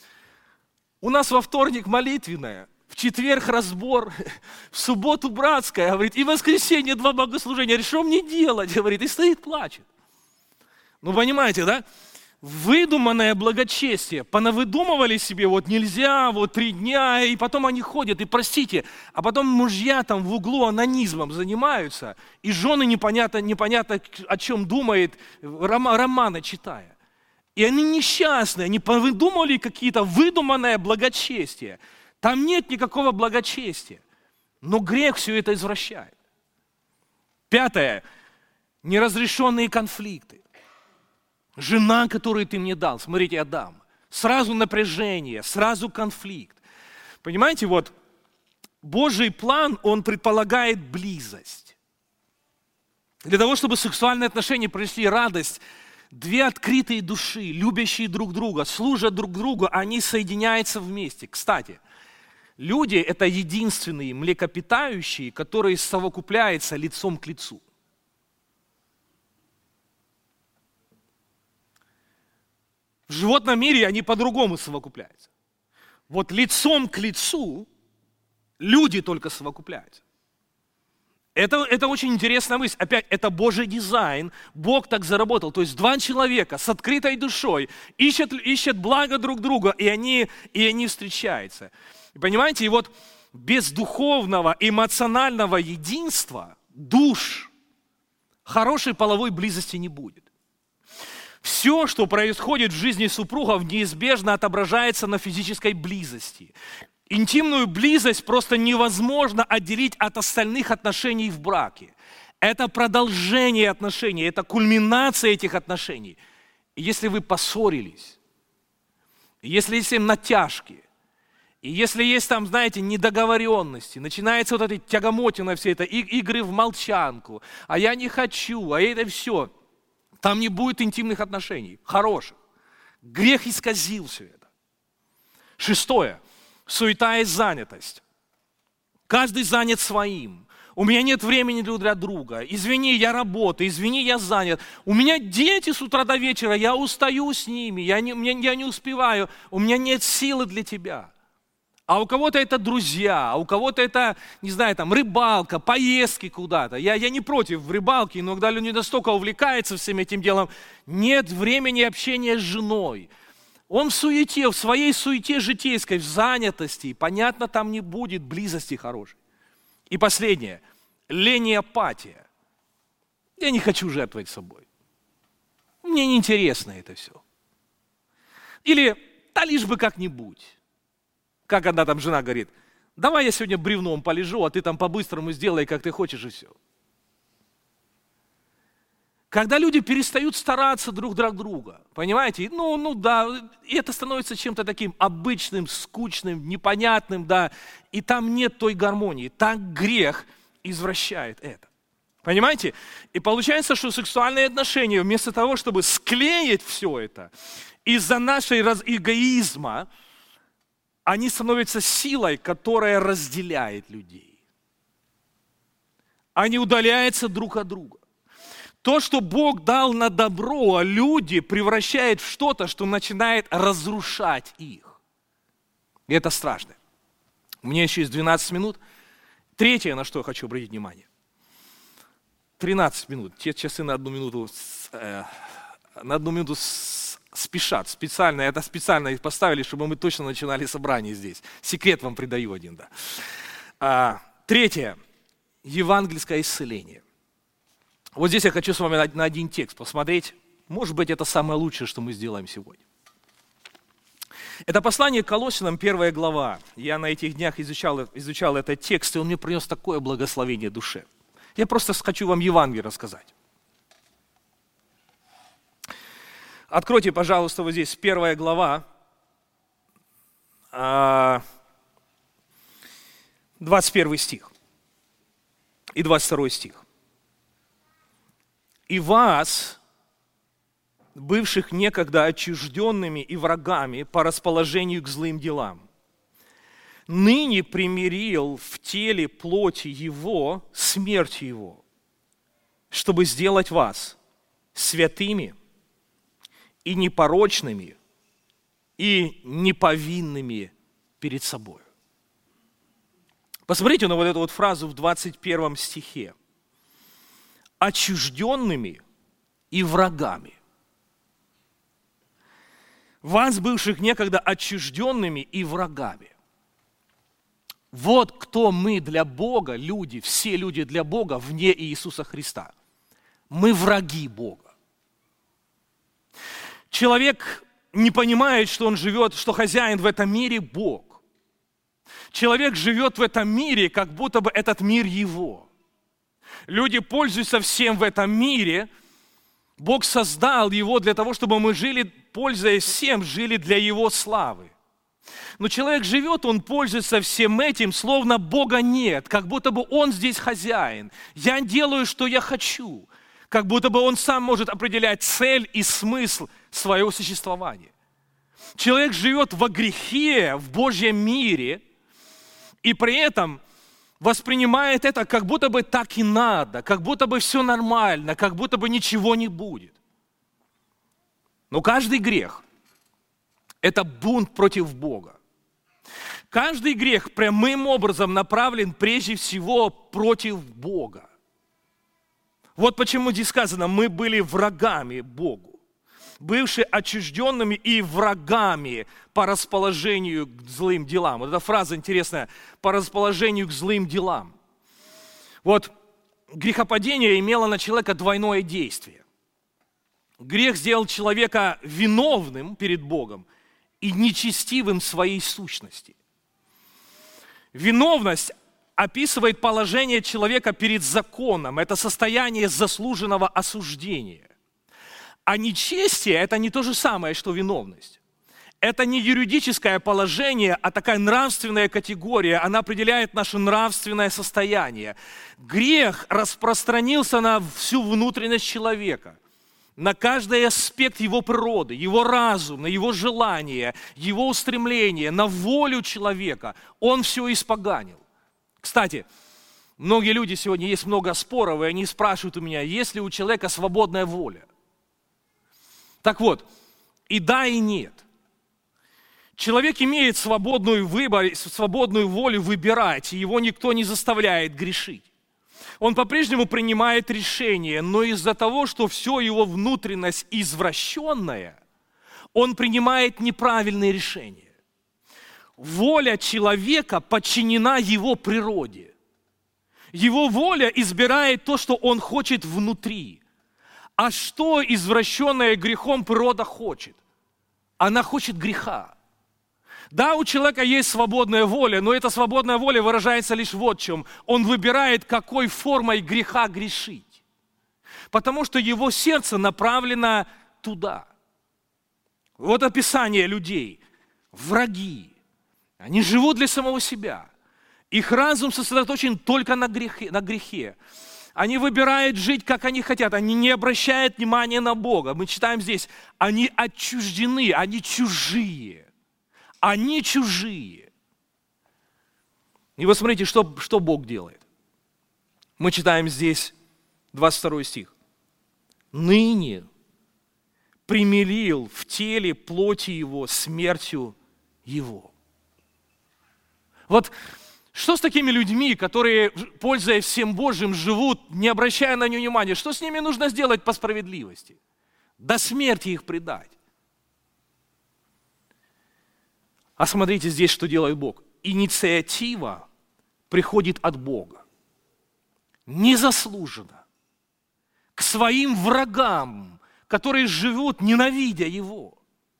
у нас во вторник молитвенная, в четверг разбор, в субботу братская, говорит, и в воскресенье 2 богослужения. Говорит, что мне делать? Говорит, и стоит, плачет. Ну, понимаете, да? Выдуманное благочестие. Понавыдумывали себе, вот нельзя, вот 3 дня, и потом они ходят, и простите, а потом мужья там в углу анонизмом занимаются, и жены непонятно о чем думает, романы читая. И они несчастны, они повыдумывали какие-то выдуманное благочестие. Там нет никакого благочестия. Но грех все это извращает. 5. Неразрешенные конфликты. Жена, которую ты мне дал, смотрите, Адам. Сразу напряжение, сразу конфликт. Понимаете, вот Божий план, он предполагает близость. Для того, чтобы сексуальные отношения принесли радость, 2 открытые души, любящие друг друга, служат друг другу, они соединяются вместе. Кстати, люди – это единственные млекопитающие, которые совокупляются лицом к лицу. В животном мире они по-другому совокупляются. Вот лицом к лицу люди только совокупляются. Это очень интересная мысль. Опять, это Божий дизайн. Бог так заработал. То есть 2 человека с открытой душой ищут благо друг друга, и они встречаются. Понимаете, и вот без духовного, эмоционального единства душ хорошей половой близости не будет. Все, что происходит в жизни супругов, неизбежно отображается на физической близости. Интимную близость просто невозможно отделить от остальных отношений в браке. Это продолжение отношений, это кульминация этих отношений. И если вы поссорились, если есть натяжки, и если есть там, знаете, недоговоренности, начинается вот эта тягомотина, все это, игры в молчанку, а я не хочу, а это все, там не будет интимных отношений, хороших. Грех исказил все это. 6. Суета и занятость. Каждый занят своим. У меня нет времени друг для друга. Извини, я работаю, извини, я занят. У меня дети с утра до вечера, я устаю с ними, я не успеваю, у меня нет силы для тебя. А у кого-то это друзья, а у кого-то это, не знаю, там, рыбалка, поездки куда-то. Я не против рыбалки, но когда люди настолько увлекаются всем этим делом, нет времени общения с женой. Он в суете, в своей суете житейской, в занятости. Понятно, там не будет близости хорошей. И последнее. Лень и апатия. Я не хочу жертвовать собой. Мне неинтересно это все. Или, да лишь бы как-нибудь. Как одна там жена говорит, давай я сегодня бревном полежу, а ты там по-быстрому сделай, как ты хочешь, и все. Когда люди перестают стараться друг для друга, понимаете? Ну да, и это становится чем-то таким обычным, скучным, непонятным, да, и там нет той гармонии. Так грех извращает это. Понимаете? И получается, что сексуальные отношения, вместо того, чтобы склеить все это, из-за нашего эгоизма, они становятся силой, которая разделяет людей. Они удаляются друг от друга. То, что Бог дал на добро, люди превращают в что-то, что начинает разрушать их. И это страшно. У меня еще есть 12 минут. Третье, на что я хочу обратить внимание. 13 минут. Те часы на одну минуту спешат. Это специально их поставили, чтобы мы точно начинали собрание здесь. Секрет вам придаю один, да. Третье. Евангельское исцеление. Вот здесь я хочу с вами на один текст посмотреть. Может быть, это самое лучшее, что мы сделаем сегодня. Это послание к Колоссянам, 1 глава. Я на этих днях изучал этот текст, и он мне принес такое благословение душе. Я просто хочу вам Евангелие рассказать. Откройте, пожалуйста, вот здесь 1 глава, 21 стих и 22 стих. «И вас, бывших некогда отчужденными и врагами по расположению к злым делам, ныне примирил в теле плоти Его, смертью Его, чтобы сделать вас святыми и непорочными и неповинными перед собой». Посмотрите на вот эту вот фразу в 21 стихе. Отчужденными и врагами. Вас, бывших некогда отчужденными и врагами. Вот кто мы для Бога, люди, все люди для Бога вне Иисуса Христа. Мы враги Бога. Человек не понимает, что он живет, что хозяин в этом мире Бог. Человек живет в этом мире, как будто бы этот мир его. Люди пользуются всем в этом мире. Бог создал его для того, чтобы мы жили, пользуясь всем, жили для Его славы. Но человек живет, он пользуется всем этим, словно Бога нет, как будто бы он здесь хозяин. Я делаю, что я хочу, как будто бы он сам может определять цель и смысл своего существования. Человек живет во грехе, в Божьем мире, и при этом воспринимает это, как будто бы так и надо, как будто бы все нормально, как будто бы ничего не будет. Но каждый грех – это бунт против Бога. Каждый грех прямым образом направлен прежде всего против Бога. Вот почему здесь сказано, мы были врагами Богу, бывшие отчужденными и врагами по расположению к злым делам. Вот эта фраза интересная, по расположению к злым делам. Вот грехопадение имело на человека двойное действие. Грех сделал человека виновным перед Богом и нечестивым в своей сущности. Виновность описывает положение человека перед законом. Это состояние заслуженного осуждения. А нечестие – это не то же самое, что виновность. Это не юридическое положение, а такая нравственная категория. Она определяет наше нравственное состояние. Грех распространился на всю внутренность человека, на каждый аспект его природы, его разум, на его желания, его устремления, на волю человека. Он все испоганил. Кстати, многие люди сегодня, есть много споров, и они спрашивают у меня, есть ли у человека свободная воля. Так вот, и да, и нет. Человек имеет свободную волю выбирать, и его никто не заставляет грешить. Он по-прежнему принимает решения, но из-за того, что все его внутренность извращенная, он принимает неправильные решения. Воля человека подчинена его природе. Его воля избирает то, что он хочет внутри. А что извращенная грехом природа хочет? Она хочет греха. Да, у человека есть свободная воля, но эта свободная воля выражается лишь вот в чем. Он выбирает, какой формой греха грешить. Потому что его сердце направлено туда. Вот описание людей. Враги. Они живут для самого себя. Их разум сосредоточен только на грехе. Они выбирают жить, как они хотят. Они не обращают внимания на Бога. Мы читаем здесь, они отчуждены, они чужие. Они чужие. И вот смотрите, что Бог делает. Мы читаем здесь 22 стих. «Ныне примирил в теле плоти его смертью его». Вот что с такими людьми, которые, пользуясь всем Божьим, живут, не обращая на него внимания? Что с ними нужно сделать по справедливости? До смерти их предать. А смотрите здесь, что делает Бог. Инициатива приходит от Бога. Незаслуженно. К своим врагам, которые живут, ненавидя Его.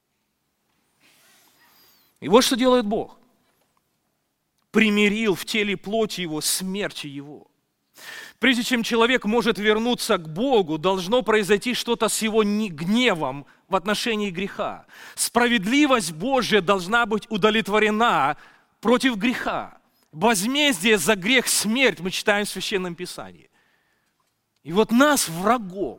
И вот что делает Бог. Примирил в теле плоти Его смертью Его. Прежде чем человек может вернуться к Богу, должно произойти что-то с его гневом в отношении греха. Справедливость Божья должна быть удовлетворена против греха. Возмездие за грех – смерть, мы читаем в Священном Писании. И вот нас, врагов,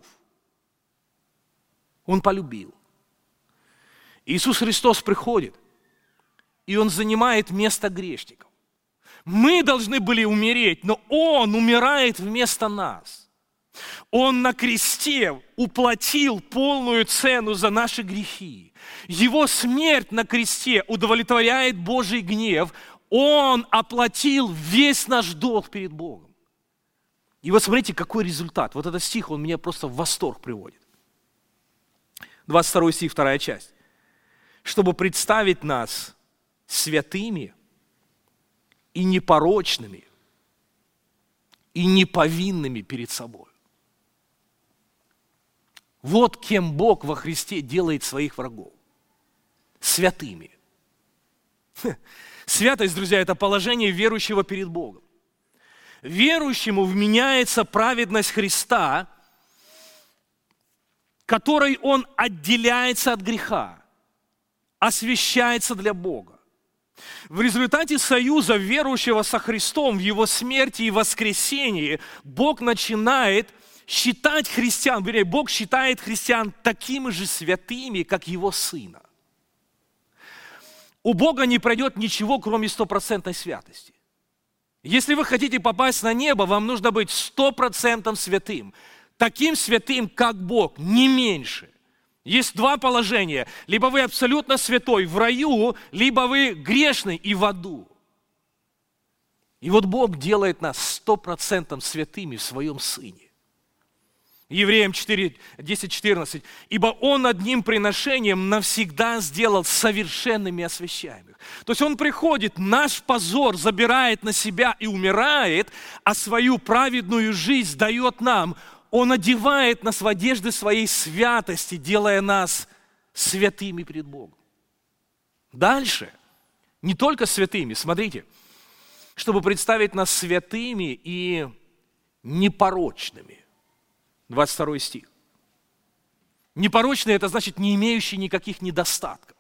Он полюбил. Иисус Христос приходит, и Он занимает место грешников. Мы должны были умереть, но Он умирает вместо нас. Он на кресте уплатил полную цену за наши грехи. Его смерть на кресте удовлетворяет Божий гнев. Он оплатил весь наш долг перед Богом. И вот смотрите, какой результат. Вот этот стих, он меня просто в восторг приводит. 22 стих, 2 часть. «Чтобы представить нас святыми и непорочными, и неповинными перед собой». Вот кем Бог во Христе делает своих врагов. Святыми. Святость, друзья, это положение верующего перед Богом. Верующему вменяется праведность Христа, которой он отделяется от греха, освящается для Бога. В результате союза верующего со Христом в Его смерти и воскресении Бог начинает считать христиан, вернее, Бог считает христиан такими же святыми, как Его Сына. У Бога не пройдет ничего, кроме 100% святости. Если вы хотите попасть на небо, вам нужно быть 100% святым. Таким святым, как Бог, не меньше. Есть два положения. Либо вы абсолютно святой в раю, либо вы грешный и в аду. И вот Бог делает нас 100% святыми в Своем Сыне. Евреям 10:14. «Ибо Он одним приношением навсегда сделал совершенными освящаемых». То есть Он приходит, наш позор забирает на себя и умирает, а свою праведную жизнь дает нам. Он одевает нас в одежды своей святости, делая нас святыми пред Богом. Дальше. Не только святыми, смотрите. Чтобы представить нас святыми и непорочными. 22 стих. Непорочный – это значит не имеющий никаких недостатков.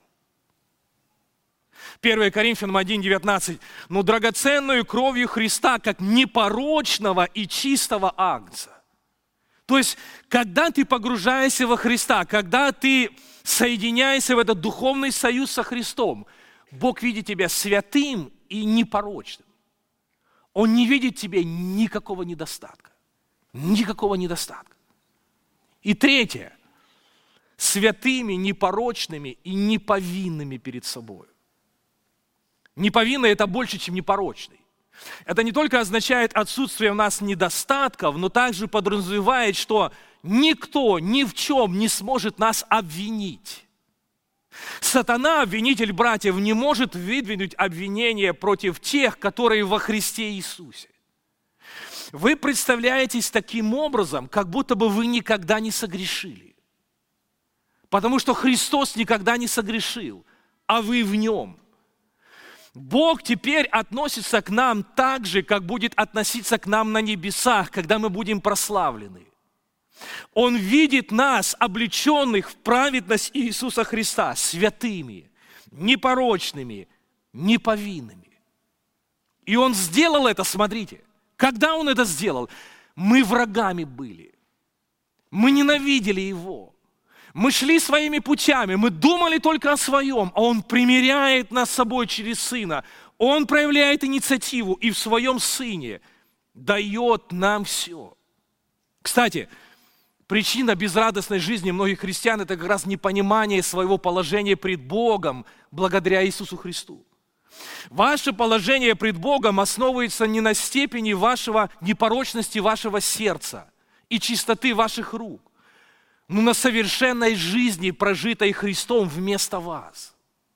1 Коринфянам 1:19. «Но драгоценную кровью Христа, как непорочного и чистого агнца». То есть, когда ты погружаешься во Христа, когда ты соединяешься в этот духовный союз со Христом, Бог видит тебя святым и непорочным. Он не видит в тебе никакого недостатка. Никакого недостатка. И третье. Святыми, непорочными и неповинными перед собой. Неповинный – это больше, чем непорочный. Это не только означает отсутствие у нас недостатков, но также подразумевает, что никто ни в чем не сможет нас обвинить. Сатана, обвинитель братьев, не может выдвинуть обвинение против тех, которые во Христе Иисусе. Вы представляетесь таким образом, как будто бы вы никогда не согрешили. Потому что Христос никогда не согрешил, а вы в Нем. Бог теперь относится к нам так же, как будет относиться к нам на небесах, когда мы будем прославлены. Он видит нас, облеченных в праведность Иисуса Христа, святыми, непорочными, неповинными. И Он сделал это, смотрите. Когда Он это сделал? Мы врагами были. Мы ненавидели Его. Мы шли своими путями, мы думали только о своем, а Он примиряет нас с собой через Сына. Он проявляет инициативу и в Своем Сыне дает нам все. Кстати, причина безрадостной жизни многих христиан – это как раз непонимание своего положения пред Богом благодаря Иисусу Христу. Ваше положение пред Богом основывается не на степени непорочности вашего сердца и чистоты ваших рук, но на совершенной жизни, прожитой Христом вместо вас.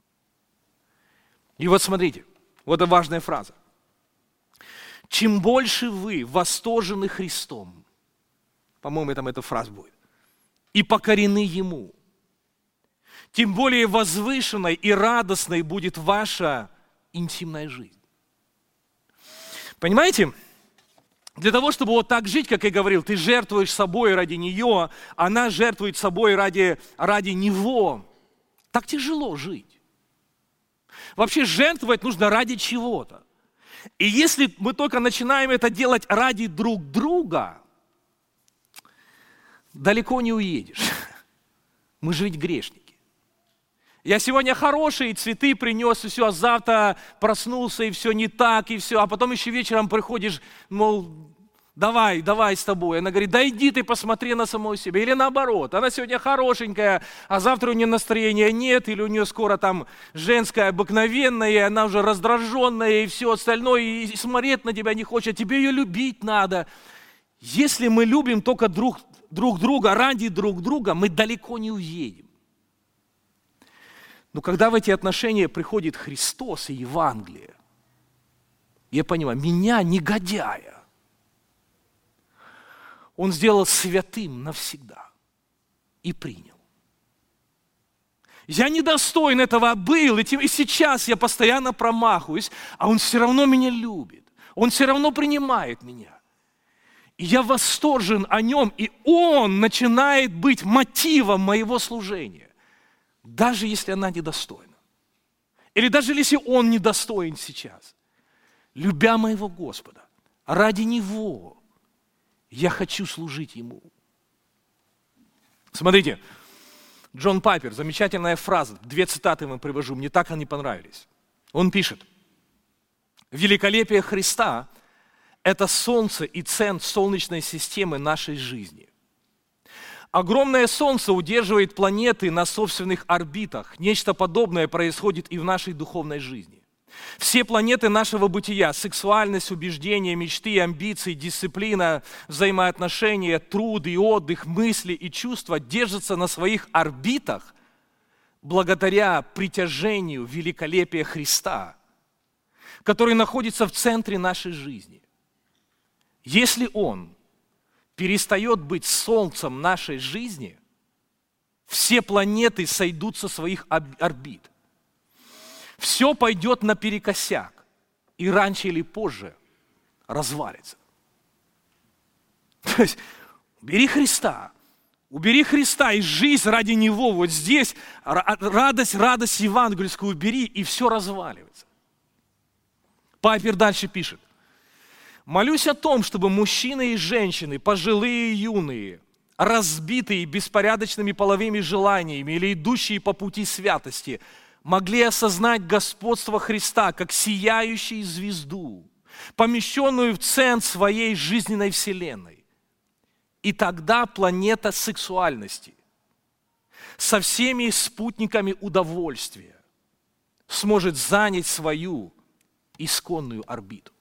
И вот смотрите, вот это важная фраза. Чем больше вы восторжены Христом, по-моему, там эта фраза будет, и покорены Ему, тем более возвышенной и радостной будет ваша интимная жизнь. Понимаете? Для того, чтобы вот так жить, как я говорил, ты жертвуешь собой ради нее, она жертвует собой ради него. Так тяжело жить. Вообще жертвовать нужно ради чего-то. И если мы только начинаем это делать ради друг друга, далеко не уедешь. Мы же ведь грешники. Я сегодня хорошие цветы принес, и все, а завтра проснулся, и все не так, и все. А потом еще вечером приходишь, мол, давай с тобой. Она говорит, да иди ты посмотри на самого себя. Или наоборот, она сегодня хорошенькая, а завтра у нее настроения нет, или у нее скоро там женское обыкновенное, и она уже раздраженная, и все остальное, и смотреть на тебя не хочет, тебе ее любить надо. Если мы любим только друг друга, ради друг друга, мы далеко не уедем. Но когда в эти отношения приходит Христос и Евангелие, я понимаю, меня, негодяя, Он сделал святым навсегда и принял. Я недостоин этого был, и сейчас я постоянно промахиваюсь, а Он все равно меня любит, Он все равно принимает меня. И я восторжен о Нем, и Он начинает быть мотивом моего служения. Даже если она недостойна. Или даже если он недостоин сейчас. Любя моего Господа, ради Него я хочу служить Ему. Смотрите, Джон Пайпер, замечательная фраза, 2 цитаты вам привожу, мне так они понравились. Он пишет, великолепие Христа – это солнце и центр солнечной системы нашей жизни. Огромное Солнце удерживает планеты на собственных орбитах. Нечто подобное происходит и в нашей духовной жизни. Все планеты нашего бытия – сексуальность, убеждения, мечты, амбиции, дисциплина, взаимоотношения, труд и отдых, мысли и чувства – держатся на своих орбитах благодаря притяжению великолепия Христа, который находится в центре нашей жизни. Если Он перестает быть солнцем нашей жизни, все планеты сойдут со своих орбит. Все пойдет наперекосяк, и раньше или позже развалится. То есть, убери Христа и жизнь ради Него, вот здесь радость евангельскую убери, и все разваливается. Пайпер дальше пишет. Молюсь о том, чтобы мужчины и женщины, пожилые и юные, разбитые беспорядочными половыми желаниями или идущие по пути святости, могли осознать господство Христа как сияющую звезду, помещенную в центр своей жизненной вселенной. И тогда планета сексуальности со всеми спутниками удовольствия сможет занять свою исконную орбиту.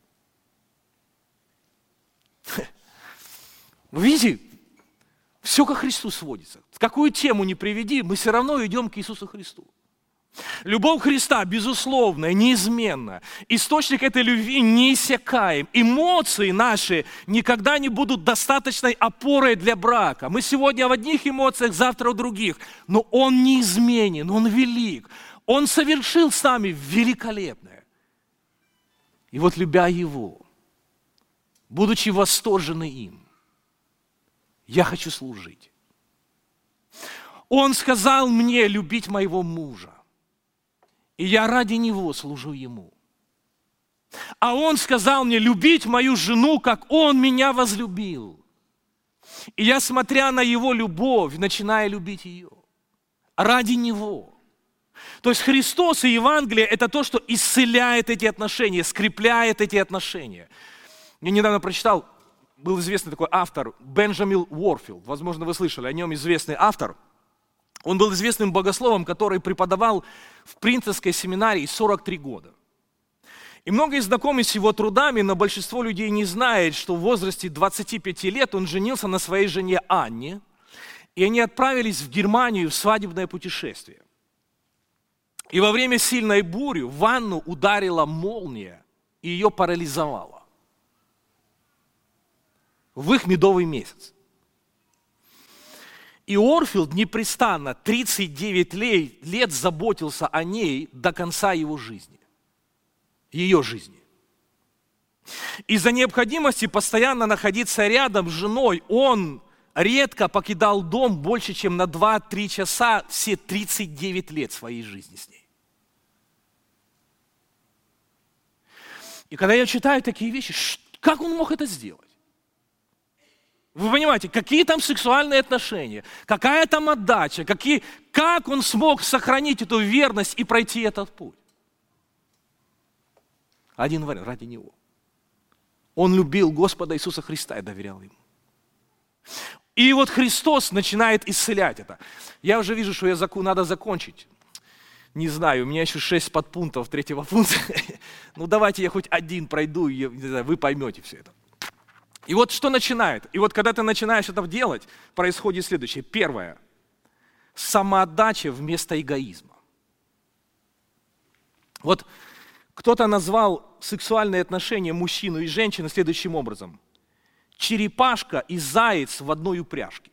Вы видите, все ко Христу сводится. Какую тему не приведи, мы все равно идем к Иисусу Христу. Любовь Христа, безусловная, неизменна. Источник этой любви неиссякаем. Эмоции наши никогда не будут достаточной опорой для брака. Мы сегодня в одних эмоциях, завтра в других. Но Он неизменен, Он велик. Он совершил с нами великолепное. И вот, любя Его, будучи восторжены им, я хочу служить. Он сказал мне любить моего мужа. И я ради него служу ему. А он сказал мне любить мою жену, как он меня возлюбил. И я, смотря на его любовь, начинаю любить ее. Ради него. То есть Христос и Евангелие – это то, что исцеляет эти отношения, скрепляет эти отношения. Я недавно прочитал, был известный такой автор, Бенджамин Уорфилд. Возможно, вы слышали о нем, известный автор. Он был известным богословом, который преподавал в Принцевской семинарии 43 года. И многие знакомы с его трудами, но большинство людей не знает, что в возрасте 25 лет он женился на своей жене Анне, и они отправились в Германию в свадебное путешествие. И во время сильной бури в Анну ударила молния и ее парализовала. В их медовый месяц. И Уорфилд непрестанно 39 лет заботился о ней до конца его жизни, ее жизни. Из-за необходимости постоянно находиться рядом с женой, он редко покидал дом больше, чем на 2-3 часа все 39 лет своей жизни с ней. И когда я читаю такие вещи, как он мог это сделать? Вы понимаете, какие там сексуальные отношения, какая там отдача, как он смог сохранить эту верность и пройти этот путь? Один вариант, ради Него. Он любил Господа Иисуса Христа и доверял Ему. И вот Христос начинает исцелять это. Я уже вижу, что надо закончить. Не знаю, у меня еще 6 подпунктов 3-го пункта. Ну давайте я хоть один пройду, и вы поймете все это. И вот что начинает? И вот когда ты начинаешь это делать, происходит следующее. Первое. Самоотдача вместо эгоизма. Вот кто-то назвал сексуальные отношения мужчины и женщины следующим образом. Черепашка и заяц в одной упряжке.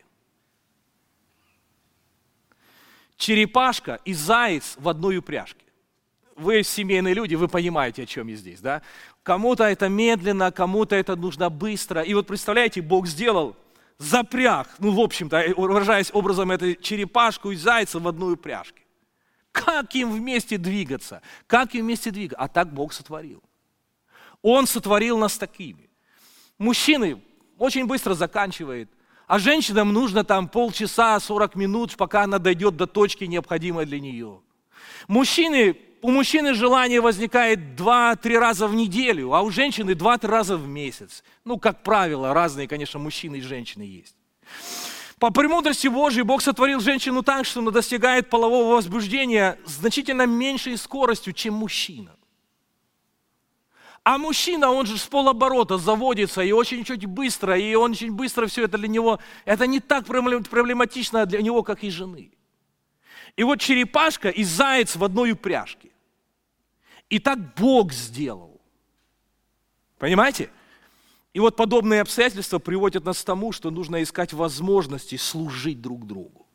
Черепашка и заяц в одной упряжке. Вы семейные люди, вы понимаете, о чем я здесь, да? Кому-то это медленно, кому-то это нужно быстро. И вот представляете, Бог сделал, запряг, в общем-то, выражаясь образом, это черепашку и зайца в одной упряжке. Как им вместе двигаться? Как им вместе двигаться? А так Бог сотворил. Он сотворил нас такими. Мужчины очень быстро заканчивают, а женщинам нужно там полчаса, 40 минут, пока она дойдет до точки, необходимой для нее. У мужчины желание возникает 2-3 раза в неделю, а у женщины 2-3 раза в месяц. Как правило, разные, конечно, мужчины и женщины есть. По премудрости Божьей Бог сотворил женщину так, что она достигает полового возбуждения значительно меньшей скоростью, чем мужчина. А мужчина, он же с полоборота заводится, и очень быстро, и он очень быстро все это для него, это не так проблематично для него, как и жены. И вот черепашка и заяц в одной упряжке. И так Бог сделал. Понимаете? И вот подобные обстоятельства приводят нас к тому, что нужно искать возможности служить друг другу.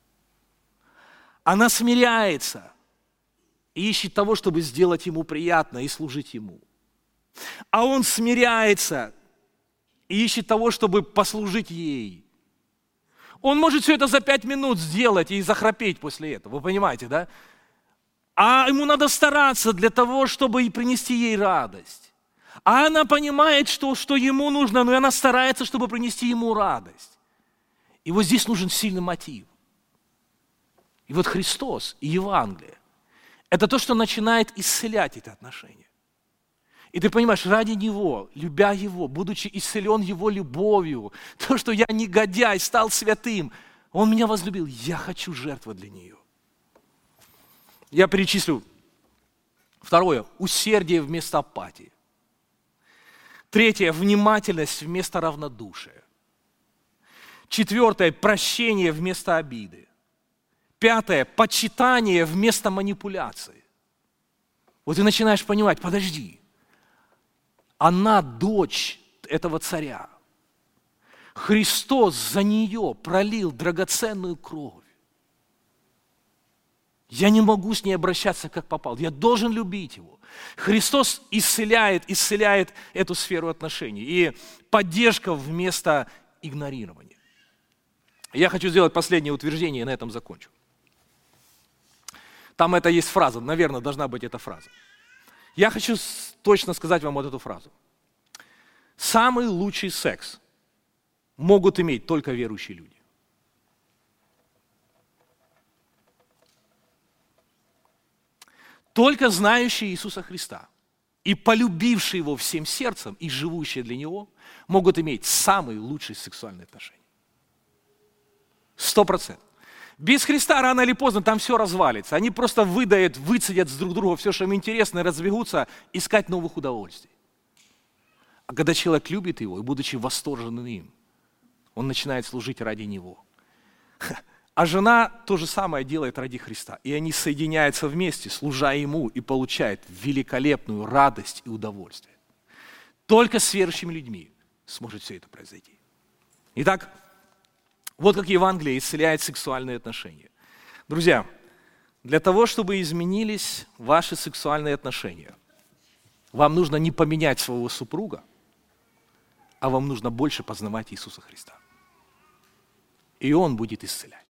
Она смиряется и ищет того, чтобы сделать ему приятно и служить ему. А он смиряется и ищет того, чтобы послужить ей. Он может все это за 5 минут сделать и захрапеть после этого, вы понимаете, да? А ему надо стараться для того, чтобы и принести ей радость. А она понимает, что ему нужно, но и она старается, чтобы принести ему радость. И вот здесь нужен сильный мотив. И вот Христос и Евангелие – это то, что начинает исцелять эти отношения. И ты понимаешь, ради Него, любя Его, будучи исцелен Его любовью, то, что я негодяй, стал святым, Он меня возлюбил, я хочу жертвовать для нее. Я перечислю. Второе, усердие вместо апатии. Третье, внимательность вместо равнодушия. Четвертое, прощение вместо обиды. 5. Почитание вместо манипуляции. Вот ты начинаешь понимать, подожди, она дочь этого царя. Христос за нее пролил драгоценную кровь. Я не могу с ней обращаться, как попал. Я должен любить его. Христос исцеляет эту сферу отношений. И поддержка вместо игнорирования. Я хочу сделать последнее утверждение, и на этом закончу. Там это есть фраза, наверное, должна быть эта фраза. Я хочу точно сказать вам вот эту фразу. Самый лучший секс могут иметь только верующие люди. Только знающие Иисуса Христа и полюбившие Его всем сердцем и живущие для Него могут иметь самые лучшие сексуальные отношения. 100%. Без Христа рано или поздно там все развалится. Они просто выцедят с друг друга все, что им интересно, и разбегутся искать новых удовольствий. А когда человек любит Его и, будучи восторженным им, он начинает служить ради Него. А жена то же самое делает ради Христа. И они соединяются вместе, служа Ему, и получают великолепную радость и удовольствие. Только с верующими людьми сможет все это произойти. Итак, вот как Евангелие исцеляет сексуальные отношения. Друзья, для того, чтобы изменились ваши сексуальные отношения, вам нужно не поменять своего супруга, а вам нужно больше познавать Иисуса Христа. И Он будет исцелять.